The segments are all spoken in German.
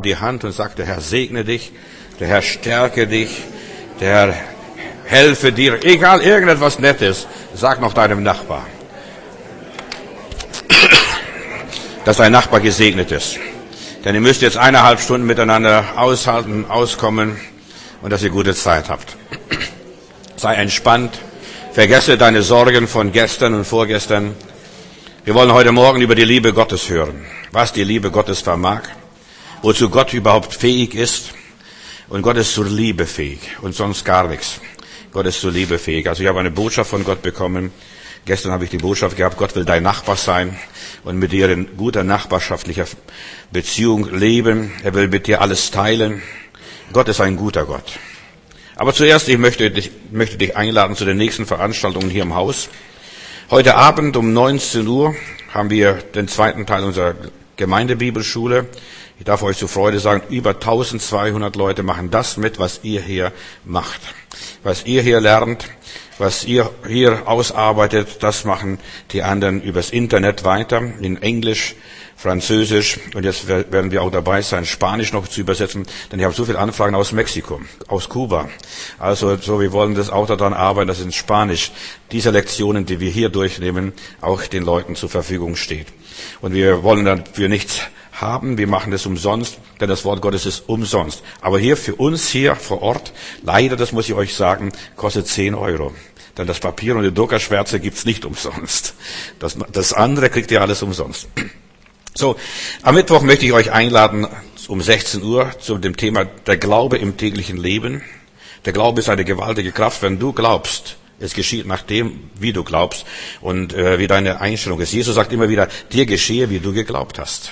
die Hand und sag, der Herr segne dich, der Herr stärke dich, der Herr helfe dir. Egal, irgendetwas Nettes, sag noch deinem Nachbar, dass dein Nachbar gesegnet ist. Denn ihr müsst jetzt 1,5 Stunden miteinander aushalten, auskommen und dass ihr gute Zeit habt. Sei entspannt, vergesse deine Sorgen von gestern und vorgestern. Wir wollen heute Morgen über die Liebe Gottes hören, was die Liebe Gottes vermag, wozu Gott überhaupt fähig ist. Und Gott ist zur Liebe fähig und sonst gar nichts. Gott ist zur Liebe fähig. Also ich habe eine Botschaft von Gott bekommen. Gestern habe ich die Botschaft gehabt, Gott will dein Nachbar sein und mit dir in guter nachbarschaftlicher Beziehung leben. Er will mit dir alles teilen. Gott ist ein guter Gott. Aber zuerst, ich möchte dich einladen zu den nächsten Veranstaltungen hier im Haus. Heute Abend um 19 Uhr haben wir den zweiten Teil unserer Gemeindebibelschule. Ich darf euch zur Freude sagen, über 1200 Leute machen das mit, was ihr hier macht. Was ihr hier lernt, was ihr hier ausarbeitet, das machen die anderen übers Internet weiter, in Englisch, Französisch, und jetzt werden wir auch dabei sein, Spanisch noch zu übersetzen, denn ich habe so viele Anfragen aus Mexiko, aus Kuba. Also wir wollen das auch daran arbeiten, dass in Spanisch diese Lektionen, die wir hier durchnehmen, auch den Leuten zur Verfügung steht. Und wir wollen dafür nichts haben, wir machen das umsonst, denn das Wort Gottes ist umsonst. Aber hier für uns hier vor Ort, leider, das muss ich euch sagen, kostet 10 €. Denn das Papier und die Druckerschwärze gibt's nicht umsonst. Das andere kriegt ihr alles umsonst. So, am Mittwoch möchte ich euch einladen um 16 Uhr zu dem Thema der Glaube im täglichen Leben. Der Glaube ist eine gewaltige Kraft, wenn du glaubst. Es geschieht nach dem, wie du glaubst und wie deine Einstellung ist. Jesus sagt immer wieder, dir geschehe, wie du geglaubt hast.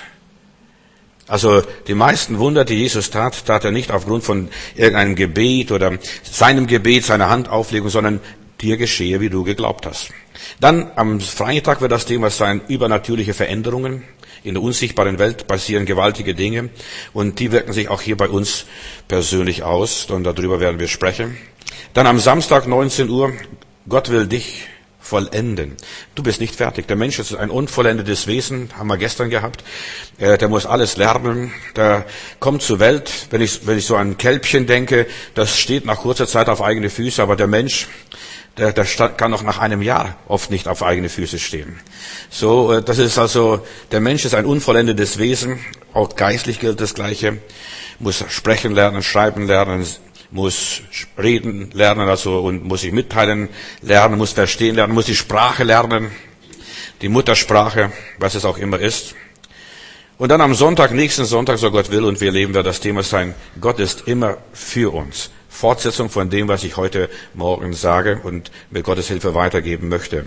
Also die meisten Wunder, die Jesus tat er nicht aufgrund von irgendeinem Gebet oder seinem Gebet, seiner Handauflegung, sondern dir geschehe, wie du geglaubt hast. Dann am Freitag wird das Thema sein, übernatürliche Veränderungen. In der unsichtbaren Welt passieren gewaltige Dinge und die wirken sich auch hier bei uns persönlich aus und darüber werden wir sprechen. Dann am Samstag 19 Uhr, Gott will dich vollenden. Du bist nicht fertig. Der Mensch ist ein unvollendetes Wesen, haben wir gestern gehabt. Der muss alles lernen. Der kommt zur Welt. Wenn ich so an ein Kälbchen denke, das steht nach kurzer Zeit auf eigene Füße, aber der Mensch, der kann noch nach einem Jahr oft nicht auf eigene Füße stehen. So, das ist also, der Mensch ist ein unvollendetes Wesen. Auch geistlich gilt das Gleiche. Muss sprechen lernen, schreiben lernen, muss reden lernen, also, und muss sich mitteilen lernen, muss verstehen lernen, muss die Sprache lernen, die Muttersprache, was es auch immer ist. Und dann am Sonntag, nächsten Sonntag, so Gott will, und wir leben, wird das Thema sein, Gott ist immer für uns. Fortsetzung von dem, was ich heute Morgen sage und mit Gottes Hilfe weitergeben möchte.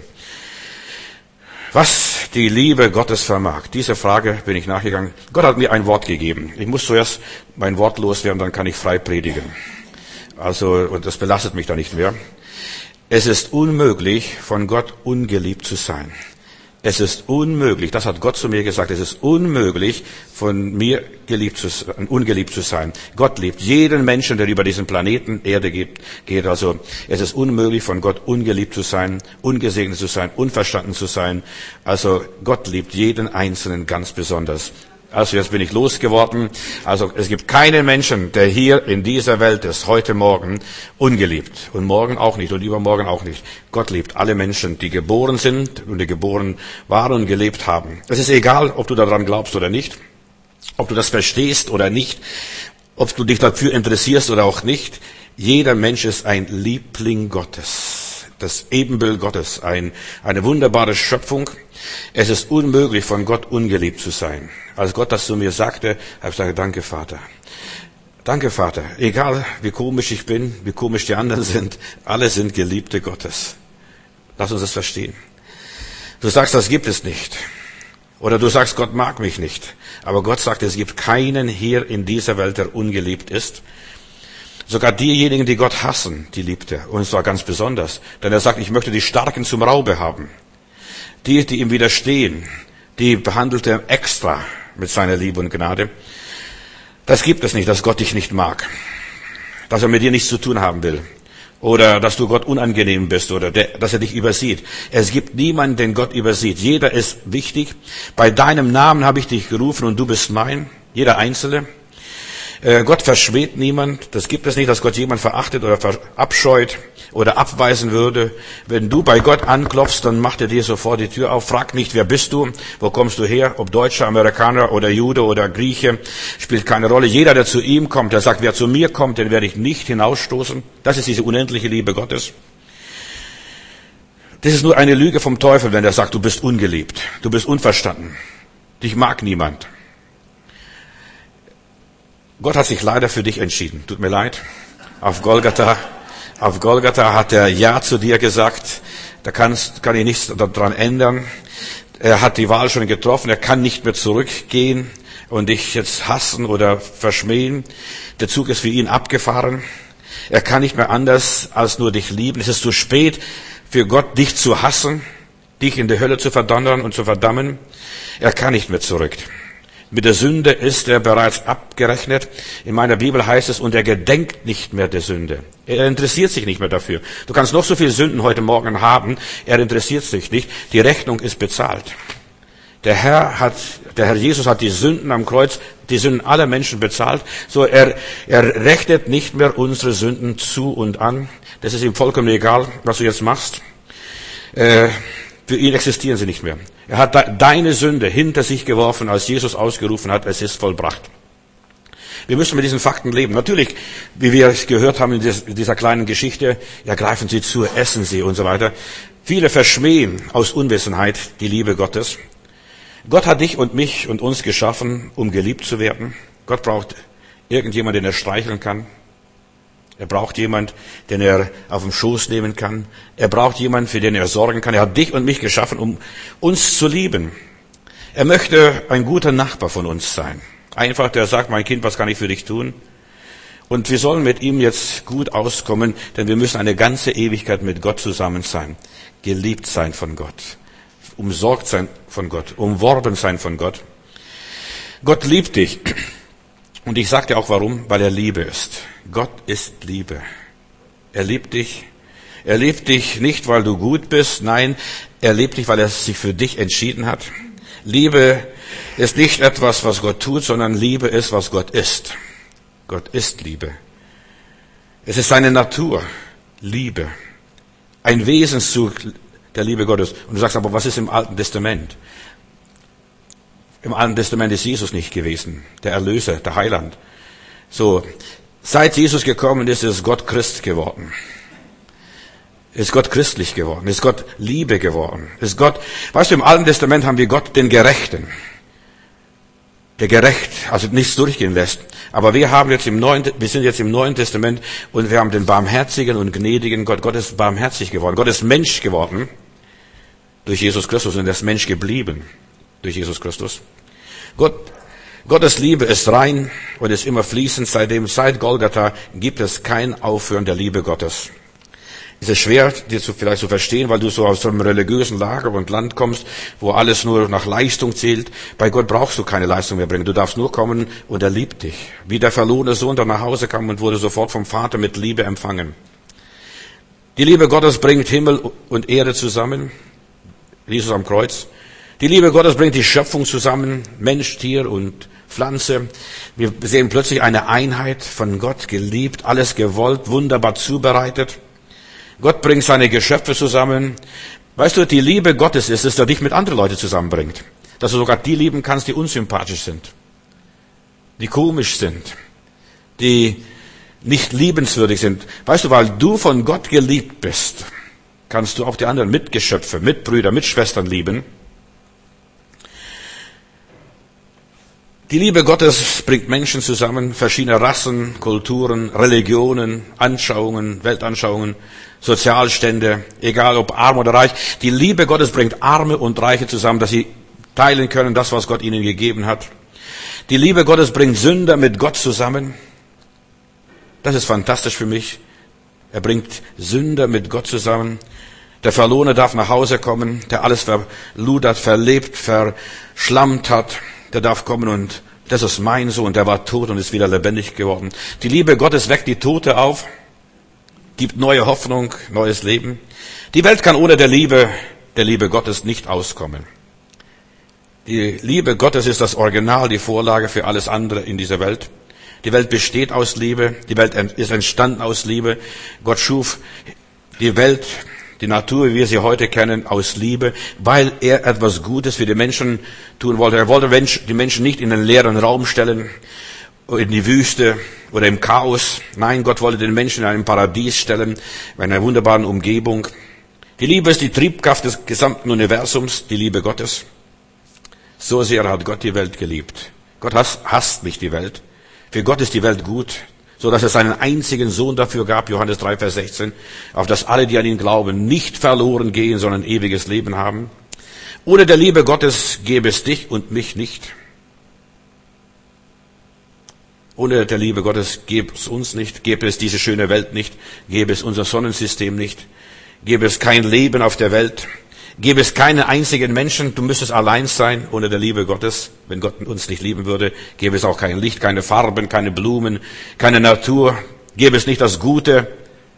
Was die Liebe Gottes vermag, diese Frage bin ich nachgegangen. Gott hat mir ein Wort gegeben. Ich muss zuerst mein Wort loswerden, dann kann ich frei predigen. Also, und das belastet mich da nicht mehr. Es ist unmöglich, von Gott ungeliebt zu sein. Es ist unmöglich, das hat Gott zu mir gesagt, es ist unmöglich, von mir ungeliebt zu sein. Gott liebt jeden Menschen, der über diesen Planeten Erde geht. Also, es ist unmöglich, von Gott ungeliebt zu sein, ungesegnet zu sein, unverstanden zu sein. Also, Gott liebt jeden Einzelnen ganz besonders. Also jetzt bin ich losgeworden. Also es gibt keinen Menschen, der hier in dieser Welt ist, heute Morgen, ungeliebt. Und morgen auch nicht und übermorgen auch nicht. Gott liebt alle Menschen, die geboren sind und die geboren waren und gelebt haben. Es ist egal, ob du daran glaubst oder nicht, ob du das verstehst oder nicht, ob du dich dafür interessierst oder auch nicht. Jeder Mensch ist ein Liebling Gottes. Das Ebenbild Gottes, eine wunderbare Schöpfung. Es ist unmöglich, von Gott ungeliebt zu sein. Als Gott das zu mir sagte, habe ich gesagt, danke Vater. Danke Vater. Egal wie komisch ich bin, wie komisch die anderen sind, alle sind Geliebte Gottes. Lass uns das verstehen. Du sagst, das gibt es nicht. Oder du sagst, Gott mag mich nicht. Aber Gott sagt, es gibt keinen hier in dieser Welt, der ungeliebt ist. Sogar diejenigen, die Gott hassen, die liebt er. Und zwar ganz besonders. Denn er sagt, ich möchte die Starken zum Raube haben. Die ihm widerstehen, die behandelt er extra mit seiner Liebe und Gnade. Das gibt es nicht, dass Gott dich nicht mag. Dass er mit dir nichts zu tun haben will. Oder dass du Gott unangenehm bist oder dass er dich übersieht. Es gibt niemanden, den Gott übersieht. Jeder ist wichtig. Bei deinem Namen habe ich dich gerufen und du bist mein. Jeder Einzelne. Gott verschmäht niemand. Das gibt es nicht, dass Gott jemand verachtet oder verabscheut oder abweisen würde. Wenn du bei Gott anklopfst, dann macht er dir sofort die Tür auf. Frag nicht, wer bist du? Wo kommst du her? Ob Deutscher, Amerikaner oder Jude oder Grieche, spielt keine Rolle. Jeder, der zu ihm kommt, der sagt, wer zu mir kommt, den werde ich nicht hinausstoßen. Das ist diese unendliche Liebe Gottes. Das ist nur eine Lüge vom Teufel, wenn er sagt, du bist ungeliebt, du bist unverstanden, dich mag niemand. Gott hat sich leider für dich entschieden. Tut mir leid. Auf Golgatha hat er Ja zu dir gesagt. Da kann ich nichts daran ändern. Er hat die Wahl schon getroffen. Er kann nicht mehr zurückgehen und dich jetzt hassen oder verschmähen. Der Zug ist für ihn abgefahren. Er kann nicht mehr anders als nur dich lieben. Es ist zu spät für Gott, dich zu hassen, dich in die Hölle zu verdonnern und zu verdammen. Er kann nicht mehr zurück. Mit der Sünde ist er bereits abgerechnet. In meiner Bibel heißt es, und er gedenkt nicht mehr der Sünde. Er interessiert sich nicht mehr dafür. Du kannst noch so viel Sünden heute Morgen haben, er interessiert sich nicht. Die Rechnung ist bezahlt. Der Herr Jesus hat die Sünden am Kreuz, die Sünden aller Menschen bezahlt. So, er rechnet nicht mehr unsere Sünden zu und an. Das ist ihm vollkommen egal, was du jetzt machst. Für ihn existieren sie nicht mehr. Er hat deine Sünde hinter sich geworfen, als Jesus ausgerufen hat, es ist vollbracht. Wir müssen mit diesen Fakten leben. Natürlich, wie wir es gehört haben in dieser kleinen Geschichte, ja, greifen Sie zu, essen Sie und so weiter. Viele verschmähen aus Unwissenheit die Liebe Gottes. Gott hat dich und mich und uns geschaffen, um geliebt zu werden. Gott braucht irgendjemanden, den er streicheln kann. Er braucht jemand, den er auf den Schoß nehmen kann. Er braucht jemanden, für den er sorgen kann. Er hat dich und mich geschaffen, um uns zu lieben. Er möchte ein guter Nachbar von uns sein. Einfach, der sagt, mein Kind, was kann ich für dich tun? Und wir sollen mit ihm jetzt gut auskommen, denn wir müssen eine ganze Ewigkeit mit Gott zusammen sein. Geliebt sein von Gott. Umsorgt sein von Gott. Umworben sein von Gott. Gott liebt dich. Und ich sage dir auch warum, weil er Liebe ist. Gott ist Liebe. Er liebt dich. Er liebt dich nicht, weil du gut bist. Nein, er liebt dich, weil er sich für dich entschieden hat. Liebe ist nicht etwas, was Gott tut, sondern Liebe ist, was Gott ist. Gott ist Liebe. Es ist seine Natur. Liebe. Ein Wesenszug der Liebe Gottes. Und du sagst aber, was ist im Alten Testament? Im Alten Testament ist Jesus nicht gewesen, der Erlöser, der Heiland. So, seit Jesus gekommen ist, ist Gott Christ geworden. Ist Gott christlich geworden, ist Gott Liebe geworden. Ist Gott, weißt du, im Alten Testament haben wir Gott den Gerechten. Der gerecht, also nichts durchgehen lässt. Aber wir sind jetzt im Neuen Testament und wir haben den barmherzigen und gnädigen Gott. Gott ist barmherzig geworden. Gott ist Mensch geworden durch Jesus Christus und er ist Mensch geblieben durch Jesus Christus. Gottes Liebe ist rein und ist immer fließend. Seit Golgatha gibt es kein Aufhören der Liebe Gottes. Es ist schwer, dir vielleicht zu verstehen, weil du so aus so einem religiösen Lager und Land kommst, wo alles nur nach Leistung zählt. Bei Gott brauchst du keine Leistung mehr bringen. Du darfst nur kommen und er liebt dich. Wie der verlorene Sohn, der nach Hause kam und wurde sofort vom Vater mit Liebe empfangen. Die Liebe Gottes bringt Himmel und Erde zusammen. Jesus am Kreuz. Die Liebe Gottes bringt die Schöpfung zusammen. Mensch, Tier und Pflanze. Wir sehen plötzlich eine Einheit von Gott, geliebt, alles gewollt, wunderbar zubereitet. Gott bringt seine Geschöpfe zusammen. Weißt du, die Liebe Gottes ist es, dass er dich mit anderen Leuten zusammenbringt. Dass du sogar die lieben kannst, die unsympathisch sind, die komisch sind, die nicht liebenswürdig sind. Weißt du, weil du von Gott geliebt bist, kannst du auch die anderen Mitgeschöpfe, Mitbrüder, Mitschwestern lieben. Die Liebe Gottes bringt Menschen zusammen, verschiedene Rassen, Kulturen, Religionen, Anschauungen, Weltanschauungen, Sozialstände, egal ob arm oder reich. Die Liebe Gottes bringt Arme und Reiche zusammen, dass sie teilen können, das, was Gott ihnen gegeben hat. Die Liebe Gottes bringt Sünder mit Gott zusammen. Das ist fantastisch für mich. Er bringt Sünder mit Gott zusammen. Der Verlorene darf nach Hause kommen, der alles verludert, verlebt, verschlammt hat. Der darf kommen und das ist mein Sohn, der war tot und ist wieder lebendig geworden. Die Liebe Gottes weckt die Tote auf, gibt neue Hoffnung, neues Leben. Die Welt kann ohne der Liebe Gottes nicht auskommen. Die Liebe Gottes ist das Original, die Vorlage für alles andere in dieser Welt. Die Welt besteht aus Liebe. Die Welt ist entstanden aus Liebe. Gott schuf die Welt, die Natur, wie wir sie heute kennen, aus Liebe, weil er etwas Gutes für die Menschen tun wollte. Er wollte die Menschen nicht in einen leeren Raum stellen, in die Wüste oder im Chaos. Nein, Gott wollte den Menschen in einem Paradies stellen, in einer wunderbaren Umgebung. Die Liebe ist die Triebkraft des gesamten Universums, die Liebe Gottes. So sehr hat Gott die Welt geliebt. Gott hasst nicht die Welt. Für Gott ist die Welt gut, so dass es seinen einzigen Sohn dafür gab, Johannes 3, Vers 16, auf dass alle, die an ihn glauben, nicht verloren gehen, sondern ewiges Leben haben. Ohne der Liebe Gottes gäbe es dich und mich nicht. Ohne der Liebe Gottes gäbe es uns nicht, gäbe es diese schöne Welt nicht, gäbe es unser Sonnensystem nicht, gäbe es kein Leben auf der Welt, gäbe es keinen einzigen Menschen, du müsstest allein sein ohne der Liebe Gottes. Wenn Gott uns nicht lieben würde, gäbe es auch kein Licht, keine Farben, keine Blumen, keine Natur, gäbe es nicht das Gute.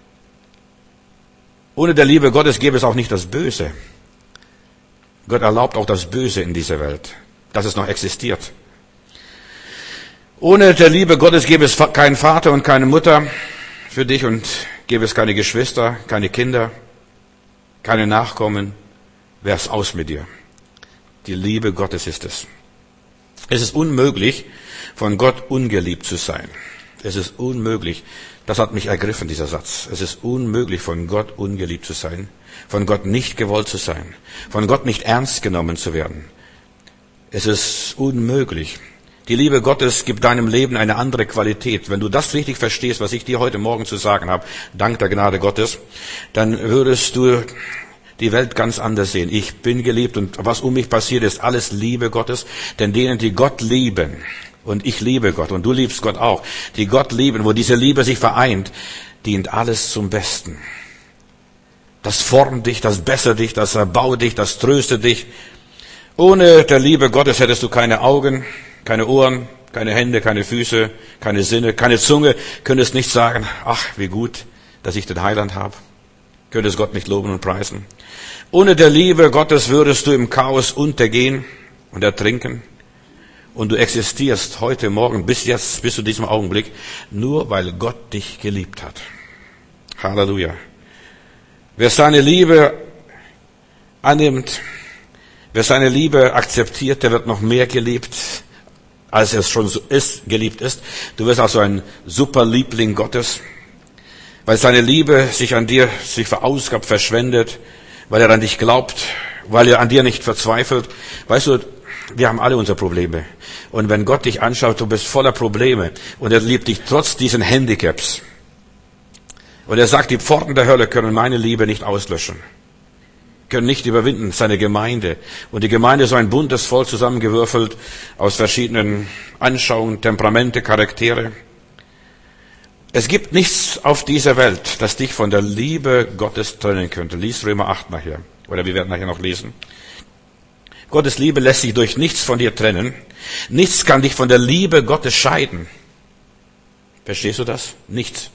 Ohne der Liebe Gottes gäbe es auch nicht das Böse. Gott erlaubt auch das Böse in dieser Welt, dass es noch existiert. Ohne der Liebe Gottes gäbe es keinen Vater und keine Mutter für dich und gäbe es keine Geschwister, keine Kinder, keine Nachkommen. Wär's aus mit dir. Die Liebe Gottes ist es. Es ist unmöglich, von Gott ungeliebt zu sein. Es ist unmöglich. Das hat mich ergriffen, dieser Satz. Es ist unmöglich, von Gott ungeliebt zu sein, von Gott nicht gewollt zu sein, von Gott nicht ernst genommen zu werden. Es ist unmöglich. Die Liebe Gottes gibt deinem Leben eine andere Qualität. Wenn du das richtig verstehst, was ich dir heute Morgen zu sagen habe, dank der Gnade Gottes, dann würdest du die Welt ganz anders sehen. Ich bin geliebt und was um mich passiert, ist alles Liebe Gottes. Denn denen, die Gott lieben, und ich liebe Gott und du liebst Gott auch, die Gott lieben, wo diese Liebe sich vereint, dient alles zum Besten. Das formt dich, das bessert dich, das erbaut dich, das tröstet dich. Ohne der Liebe Gottes hättest du keine Augen, keine Ohren, keine Hände, keine Füße, keine Sinne, keine Zunge, könntest nicht sagen, ach, wie gut, dass ich den Heiland habe. Könntest Gott nicht loben und preisen. Ohne der Liebe Gottes würdest du im Chaos untergehen und ertrinken. Und du existierst heute Morgen bis zu diesem Augenblick, nur weil Gott dich geliebt hat. Halleluja. Wer seine Liebe annimmt, wer seine Liebe akzeptiert, der wird noch mehr geliebt, als es schon so ist, geliebt ist. Du wirst also ein super Liebling Gottes, weil seine Liebe sich an dir verausgabt, verschwendet, weil er an dich glaubt, weil er an dir nicht verzweifelt. Weißt du, wir haben alle unsere Probleme. Und wenn Gott dich anschaut, du bist voller Probleme und er liebt dich trotz diesen Handicaps. Und er sagt, die Pforten der Hölle können meine Liebe nicht auslöschen, können nicht überwinden, seine Gemeinde. Und die Gemeinde ist so ein buntes Volk zusammengewürfelt aus verschiedenen Anschauungen, Temperamente, Charaktere. Es gibt nichts auf dieser Welt, das dich von der Liebe Gottes trennen könnte. Lies Römer 8 nachher. Oder wir werden nachher noch lesen. Gottes Liebe lässt sich durch nichts von dir trennen. Nichts kann dich von der Liebe Gottes scheiden. Verstehst du das? Nichts.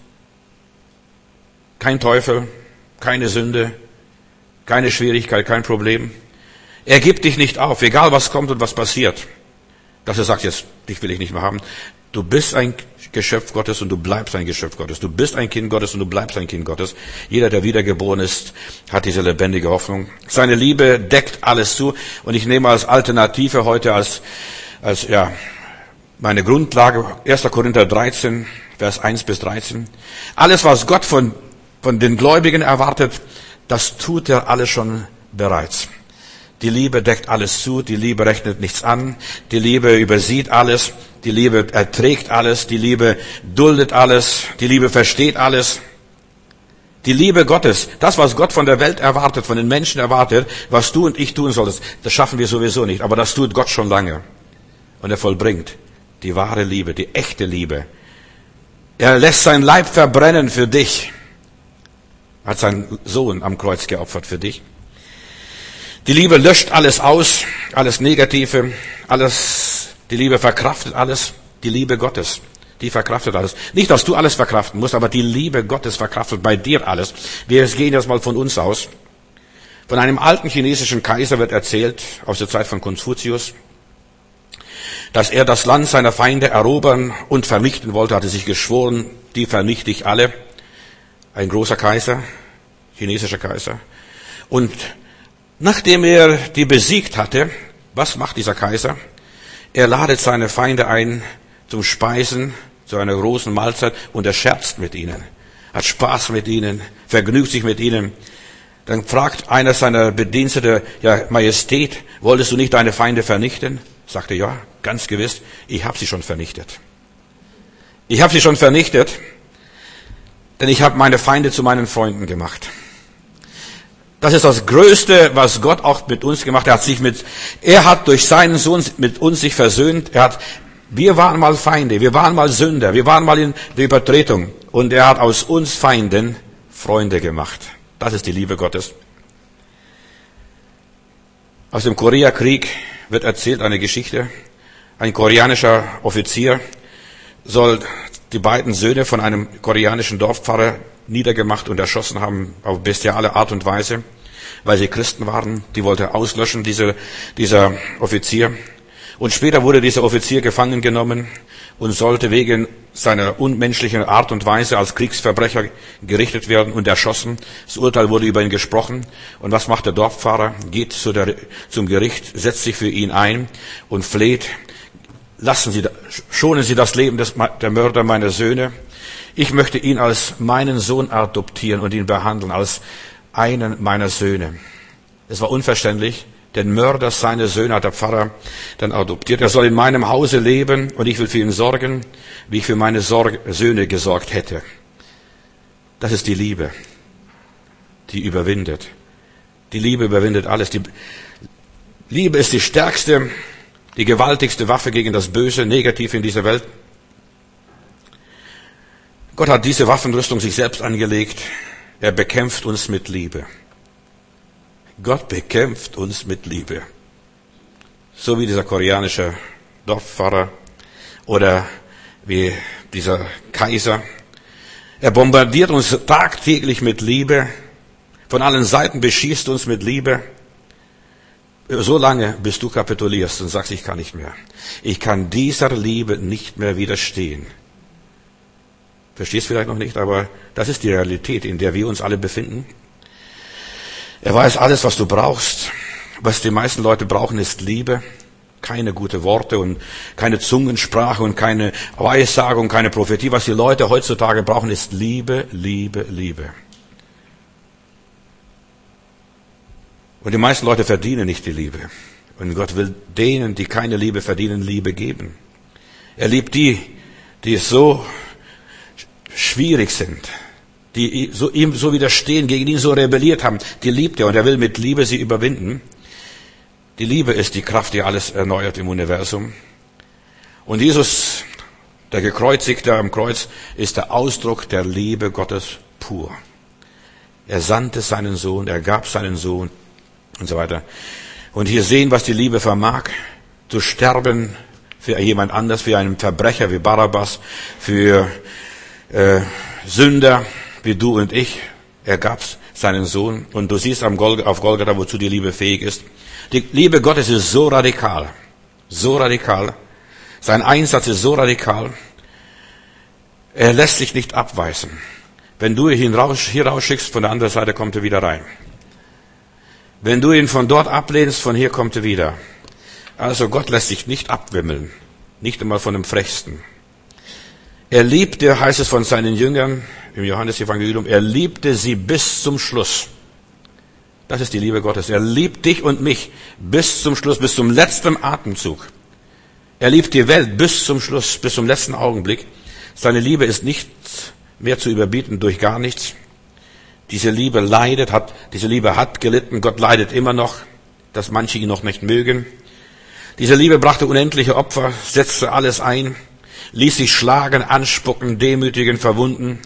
Kein Teufel, keine Sünde, keine Schwierigkeit, kein Problem. Er gibt dich nicht auf, egal was kommt und was passiert. Dass er sagt, jetzt, dich will ich nicht mehr haben. Du bist ein Geschöpf Gottes und du bleibst ein Geschöpf Gottes. Du bist ein Kind Gottes und du bleibst ein Kind Gottes. Jeder, der wiedergeboren ist, hat diese lebendige Hoffnung. Seine Liebe deckt alles zu. Und ich nehme als Alternative heute als meine Grundlage 1. Korinther 13, Vers 1 bis 13. Alles, was Gott von den Gläubigen erwartet, das tut er alles schon bereits. Die Liebe deckt alles zu, die Liebe rechnet nichts an, die Liebe übersieht alles, die Liebe erträgt alles, die Liebe duldet alles, die Liebe versteht alles. Die Liebe Gottes, das, was Gott von der Welt erwartet, von den Menschen erwartet, was du und ich tun solltest, das schaffen wir sowieso nicht, aber das tut Gott schon lange. Und er vollbringt die wahre Liebe, die echte Liebe. Er lässt sein Leib verbrennen für dich, hat seinen Sohn am Kreuz geopfert für dich. Die Liebe löscht alles aus, alles Negative, die Liebe verkraftet alles, die Liebe Gottes, die verkraftet alles. Nicht, dass du alles verkraften musst, aber die Liebe Gottes verkraftet bei dir alles. Wir gehen jetzt mal von uns aus. Von einem alten chinesischen Kaiser wird erzählt, aus der Zeit von Konfuzius. dass er das Land seiner Feinde erobern und vernichten wollte, hatte sich geschworen, die vernichte ich alle. Ein großer Kaiser, chinesischer Kaiser. Und nachdem er die besiegt hatte, was macht dieser Kaiser? Er ladet seine Feinde ein zum Speisen, zu einer großen Mahlzeit, und er scherzt mit ihnen, hat Spaß mit ihnen, vergnügt sich mit ihnen. Dann fragt einer seiner Bedienstete, ja, Majestät, wolltest du nicht deine Feinde vernichten? Sagte, ja, ganz gewiss, ich habe sie schon vernichtet. Ich habe sie schon vernichtet, denn ich habe meine Feinde zu meinen Freunden gemacht. Das ist das Größte, was Gott auch mit uns gemacht hat. Er hat durch seinen Sohn mit uns sich versöhnt. Wir waren mal Feinde, wir waren mal Sünder, wir waren mal in der Übertretung. Und er hat aus uns Feinden Freunde gemacht. Das ist die Liebe Gottes. Aus dem Koreakrieg wird erzählt eine Geschichte. Ein koreanischer Offizier soll die beiden Söhne von einem koreanischen Dorfpfarrer niedergemacht und erschossen haben auf bestiale Art und Weise, weil sie Christen waren. Die wollte er auslöschen, dieser Offizier. Und später wurde dieser Offizier gefangen genommen und sollte wegen seiner unmenschlichen Art und Weise als Kriegsverbrecher gerichtet werden und erschossen. Das Urteil wurde über ihn gesprochen. Und was macht der Dorfpfarrer? Geht zum Gericht, setzt sich für ihn ein und fleht: schonen Sie das Leben der Mörder meiner Söhne. Ich möchte ihn als meinen Sohn adoptieren und ihn behandeln als einen meiner Söhne. Es war unverständlich. Den Mörder seiner Söhne hat der Pfarrer dann adoptiert. Er soll in meinem Hause leben und ich will für ihn sorgen, wie ich für meine Söhne gesorgt hätte. Das ist die Liebe, die überwindet. Die Liebe überwindet alles. Die Liebe ist die stärkste, die gewaltigste Waffe gegen das Böse, negativ in dieser Welt. Gott hat diese Waffenrüstung sich selbst angelegt. Er bekämpft uns mit Liebe. Gott bekämpft uns mit Liebe. So wie dieser koreanische Dorfpfarrer oder wie dieser Kaiser. Er bombardiert uns tagtäglich mit Liebe. Von allen Seiten beschießt uns mit Liebe. So lange, bis du kapitulierst und sagst, ich kann nicht mehr. Ich kann dieser Liebe nicht mehr widerstehen. Verstehst vielleicht noch nicht, aber das ist die Realität, in der wir uns alle befinden. Er weiß alles, was du brauchst. Was die meisten Leute brauchen, ist Liebe. Keine gute Worte und keine Zungensprache und keine Weissagung, keine Prophetie. Was die Leute heutzutage brauchen, ist Liebe, Liebe, Liebe. Und die meisten Leute verdienen nicht die Liebe. Und Gott will denen, die keine Liebe verdienen, Liebe geben. Er liebt die so schwierig sind, die ihm so widerstehen, gegen ihn so rebelliert haben, die liebt er und er will mit Liebe sie überwinden. Die Liebe ist die Kraft, die alles erneuert im Universum. Und Jesus, der Gekreuzigte am Kreuz, ist der Ausdruck der Liebe Gottes pur. Er sandte seinen Sohn, er gab seinen Sohn und so weiter. Und hier sehen, was die Liebe vermag, zu sterben für jemand anders, für einen Verbrecher wie Barabbas, für Sünder wie du und ich. Er gab seinen Sohn. Und du siehst auf Golgatha, wozu die Liebe fähig ist. Die Liebe Gottes ist so radikal. So radikal. Sein Einsatz ist so radikal. Er lässt sich nicht abweisen. Wenn du ihn hier rausschickst, von der anderen Seite kommt er wieder rein. Wenn du ihn von dort ablehnst, von hier kommt er wieder. Also Gott lässt sich nicht abwimmeln. Nicht einmal von dem Frechsten. Er liebte, heißt es von seinen Jüngern im Johannesevangelium, er liebte sie bis zum Schluss. Das ist die Liebe Gottes. Er liebt dich und mich bis zum Schluss, bis zum letzten Atemzug. Er liebt die Welt bis zum Schluss, bis zum letzten Augenblick. Seine Liebe ist nicht mehr zu überbieten durch gar nichts. Diese Liebe diese Liebe hat gelitten. Gott leidet immer noch, dass manche ihn noch nicht mögen. Diese Liebe brachte unendliche Opfer, setzte alles ein, ließ sich schlagen, anspucken, demütigen, verwunden.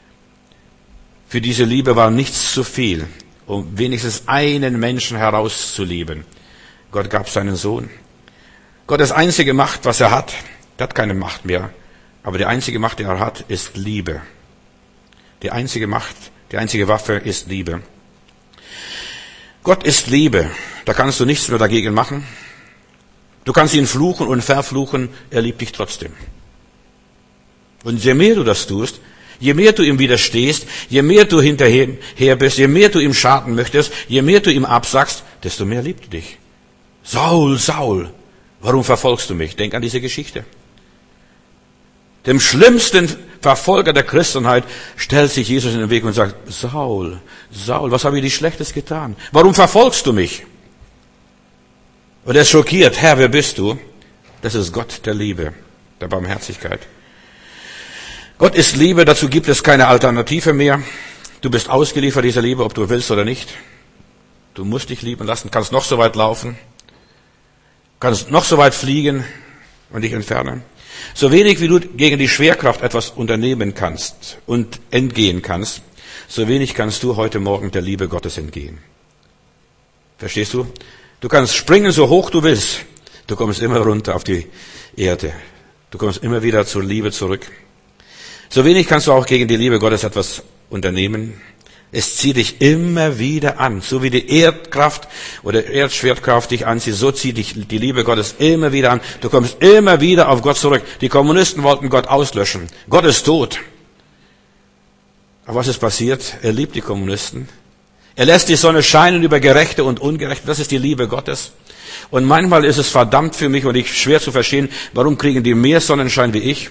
Für diese Liebe war nichts zu viel, um wenigstens einen Menschen herauszulieben. Gott gab seinen Sohn. Gottes einzige Macht, was er hat keine Macht mehr, aber die einzige Macht, die er hat, ist Liebe. Die einzige Macht, die einzige Waffe ist Liebe. Gott ist Liebe. Da kannst du nichts mehr dagegen machen. Du kannst ihn fluchen und verfluchen, er liebt dich trotzdem. Und je mehr du das tust, je mehr du ihm widerstehst, je mehr du hinterher bist, je mehr du ihm schaden möchtest, je mehr du ihm absagst, desto mehr liebt er dich. Saul, Saul, warum verfolgst du mich? Denk an diese Geschichte. Dem schlimmsten Verfolger der Christenheit stellt sich Jesus in den Weg und sagt, Saul, Saul, was habe ich dir Schlechtes getan? Warum verfolgst du mich? Und er ist schockiert. Herr, wer bist du? Das ist Gott der Liebe, der Barmherzigkeit. Gott ist Liebe, dazu gibt es keine Alternative mehr. Du bist ausgeliefert dieser Liebe, ob du willst oder nicht. Du musst dich lieben lassen, kannst noch so weit laufen, kannst noch so weit fliegen und dich entfernen. So wenig wie du gegen die Schwerkraft etwas unternehmen kannst und entgehen kannst, so wenig kannst du heute Morgen der Liebe Gottes entgehen. Verstehst du? Du kannst springen, so hoch du willst. Du kommst immer runter auf die Erde. Du kommst immer wieder zur Liebe zurück. So wenig kannst du auch gegen die Liebe Gottes etwas unternehmen. Es zieht dich immer wieder an. So wie die Erdkraft oder Erdschwertkraft dich anzieht, so zieht dich die Liebe Gottes immer wieder an. Du kommst immer wieder auf Gott zurück. Die Kommunisten wollten Gott auslöschen. Gott ist tot. Aber was ist passiert? Er liebt die Kommunisten. Er lässt die Sonne scheinen über Gerechte und Ungerechte. Das ist die Liebe Gottes. Und manchmal ist es verdammt für mich und ich schwer zu verstehen, warum kriegen die mehr Sonnenschein wie ich?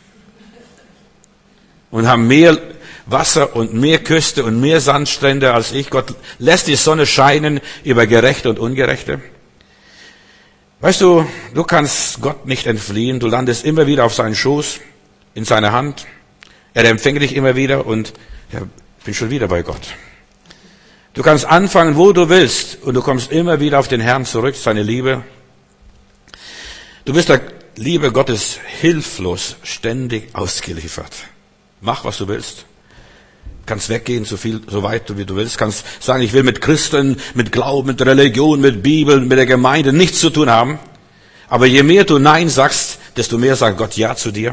Und haben mehr Wasser und mehr Küste und mehr Sandstrände als ich. Gott lässt die Sonne scheinen über Gerechte und Ungerechte. Weißt du, du kannst Gott nicht entfliehen. Du landest immer wieder auf seinen Schoß, in seiner Hand. Er empfängt dich immer wieder und ja, ich bin schon wieder bei Gott. Du kannst anfangen, wo du willst und du kommst immer wieder auf den Herrn zurück, seine Liebe. Du bist der Liebe Gottes hilflos, ständig ausgeliefert. Mach, was du willst. Kannst weggehen, so weit wie du willst. Kannst sagen, ich will mit Christen, mit Glauben, mit Religion, mit Bibel, mit der Gemeinde nichts zu tun haben. Aber je mehr du Nein sagst, desto mehr sagt Gott Ja zu dir.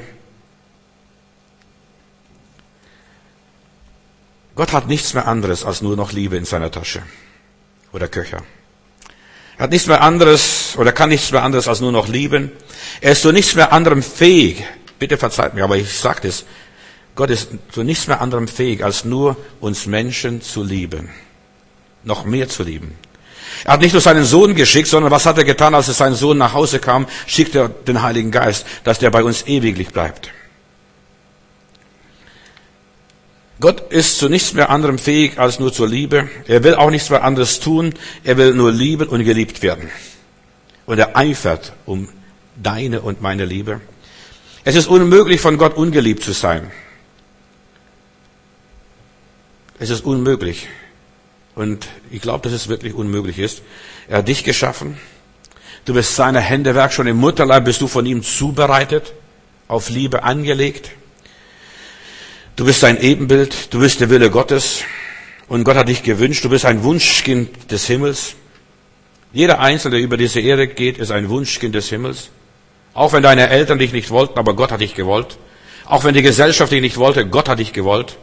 Gott hat nichts mehr anderes als nur noch Liebe in seiner Tasche oder Köcher. Er hat nichts mehr anderes oder kann nichts mehr anderes als nur noch lieben. Er ist zu nichts mehr anderem fähig. Bitte verzeiht mir, aber ich sage das. Gott ist zu nichts mehr anderem fähig, als nur uns Menschen zu lieben. Noch mehr zu lieben. Er hat nicht nur seinen Sohn geschickt, sondern was hat er getan, als sein Sohn nach Hause kam? Schickt er den Heiligen Geist, dass der bei uns ewiglich bleibt. Gott ist zu nichts mehr anderem fähig als nur zur Liebe. Er will auch nichts mehr anderes tun. Er will nur lieben und geliebt werden. Und er eifert um deine und meine Liebe. Es ist unmöglich, von Gott ungeliebt zu sein. Es ist unmöglich. Und ich glaube, dass es wirklich unmöglich ist. Er hat dich geschaffen. Du bist seiner Händewerk. Schon im Mutterleib bist du von ihm zubereitet, auf Liebe angelegt. Du bist sein Ebenbild, du bist der Wille Gottes und Gott hat dich gewünscht, du bist ein Wunschkind des Himmels. Jeder Einzelne, der über diese Erde geht, ist ein Wunschkind des Himmels. Auch wenn deine Eltern dich nicht wollten, aber Gott hat dich gewollt. Auch wenn die Gesellschaft dich nicht wollte, Gott hat dich gewollt.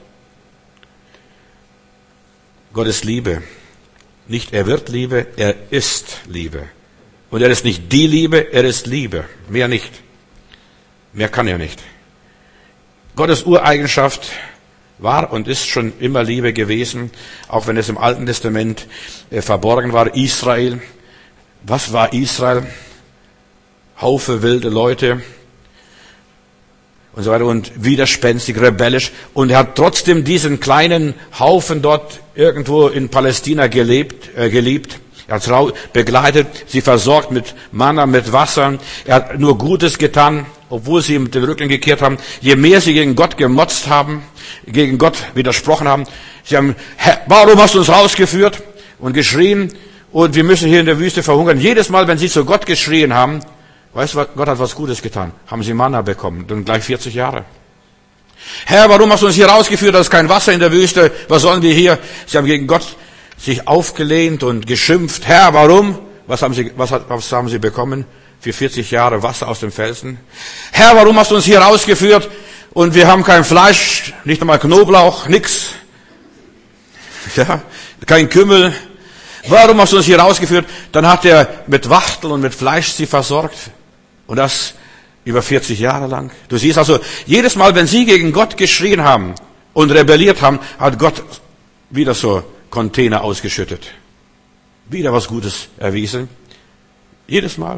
Gott ist Liebe. Nicht er wird Liebe, er ist Liebe. Und er ist nicht die Liebe, er ist Liebe. Mehr nicht. Mehr kann er nicht. Gottes Ureigenschaft war und ist schon immer Liebe gewesen, auch wenn es im Alten Testament verborgen war. Israel, was war Israel? Haufe wilde Leute und so weiter und widerspenstig, rebellisch. Und er hat trotzdem diesen kleinen Haufen dort irgendwo in Palästina geliebt. Er hat begleitet, sie versorgt mit Manna, mit Wasser. Er hat nur Gutes getan, obwohl sie mit dem Rücken gekehrt haben. Je mehr sie gegen Gott gemotzt haben, gegen Gott widersprochen haben, sie haben, Herr, warum hast du uns rausgeführt? Und geschrien, und wir müssen hier in der Wüste verhungern. Jedes Mal, wenn sie zu Gott geschrien haben, weißt du, Gott hat was Gutes getan, haben sie Manna bekommen, dann gleich 40 Jahre. Herr, warum hast du uns hier rausgeführt? Da ist kein Wasser in der Wüste. Was sollen wir hier? Sie haben gegen Gott sich aufgelehnt und geschimpft. Herr, warum? Was haben sie bekommen? Für 40 Jahre Wasser aus dem Felsen. Herr, warum hast du uns hier rausgeführt? Und wir haben kein Fleisch, nicht einmal Knoblauch, nix. Ja, kein Kümmel. Warum hast du uns hier rausgeführt? Dann hat er mit Wachteln und mit Fleisch sie versorgt. Und das über 40 Jahre lang. Du siehst also, jedes Mal, wenn sie gegen Gott geschrien haben und rebelliert haben, hat Gott wieder so Container ausgeschüttet. Wieder was Gutes erwiesen. Jedes Mal.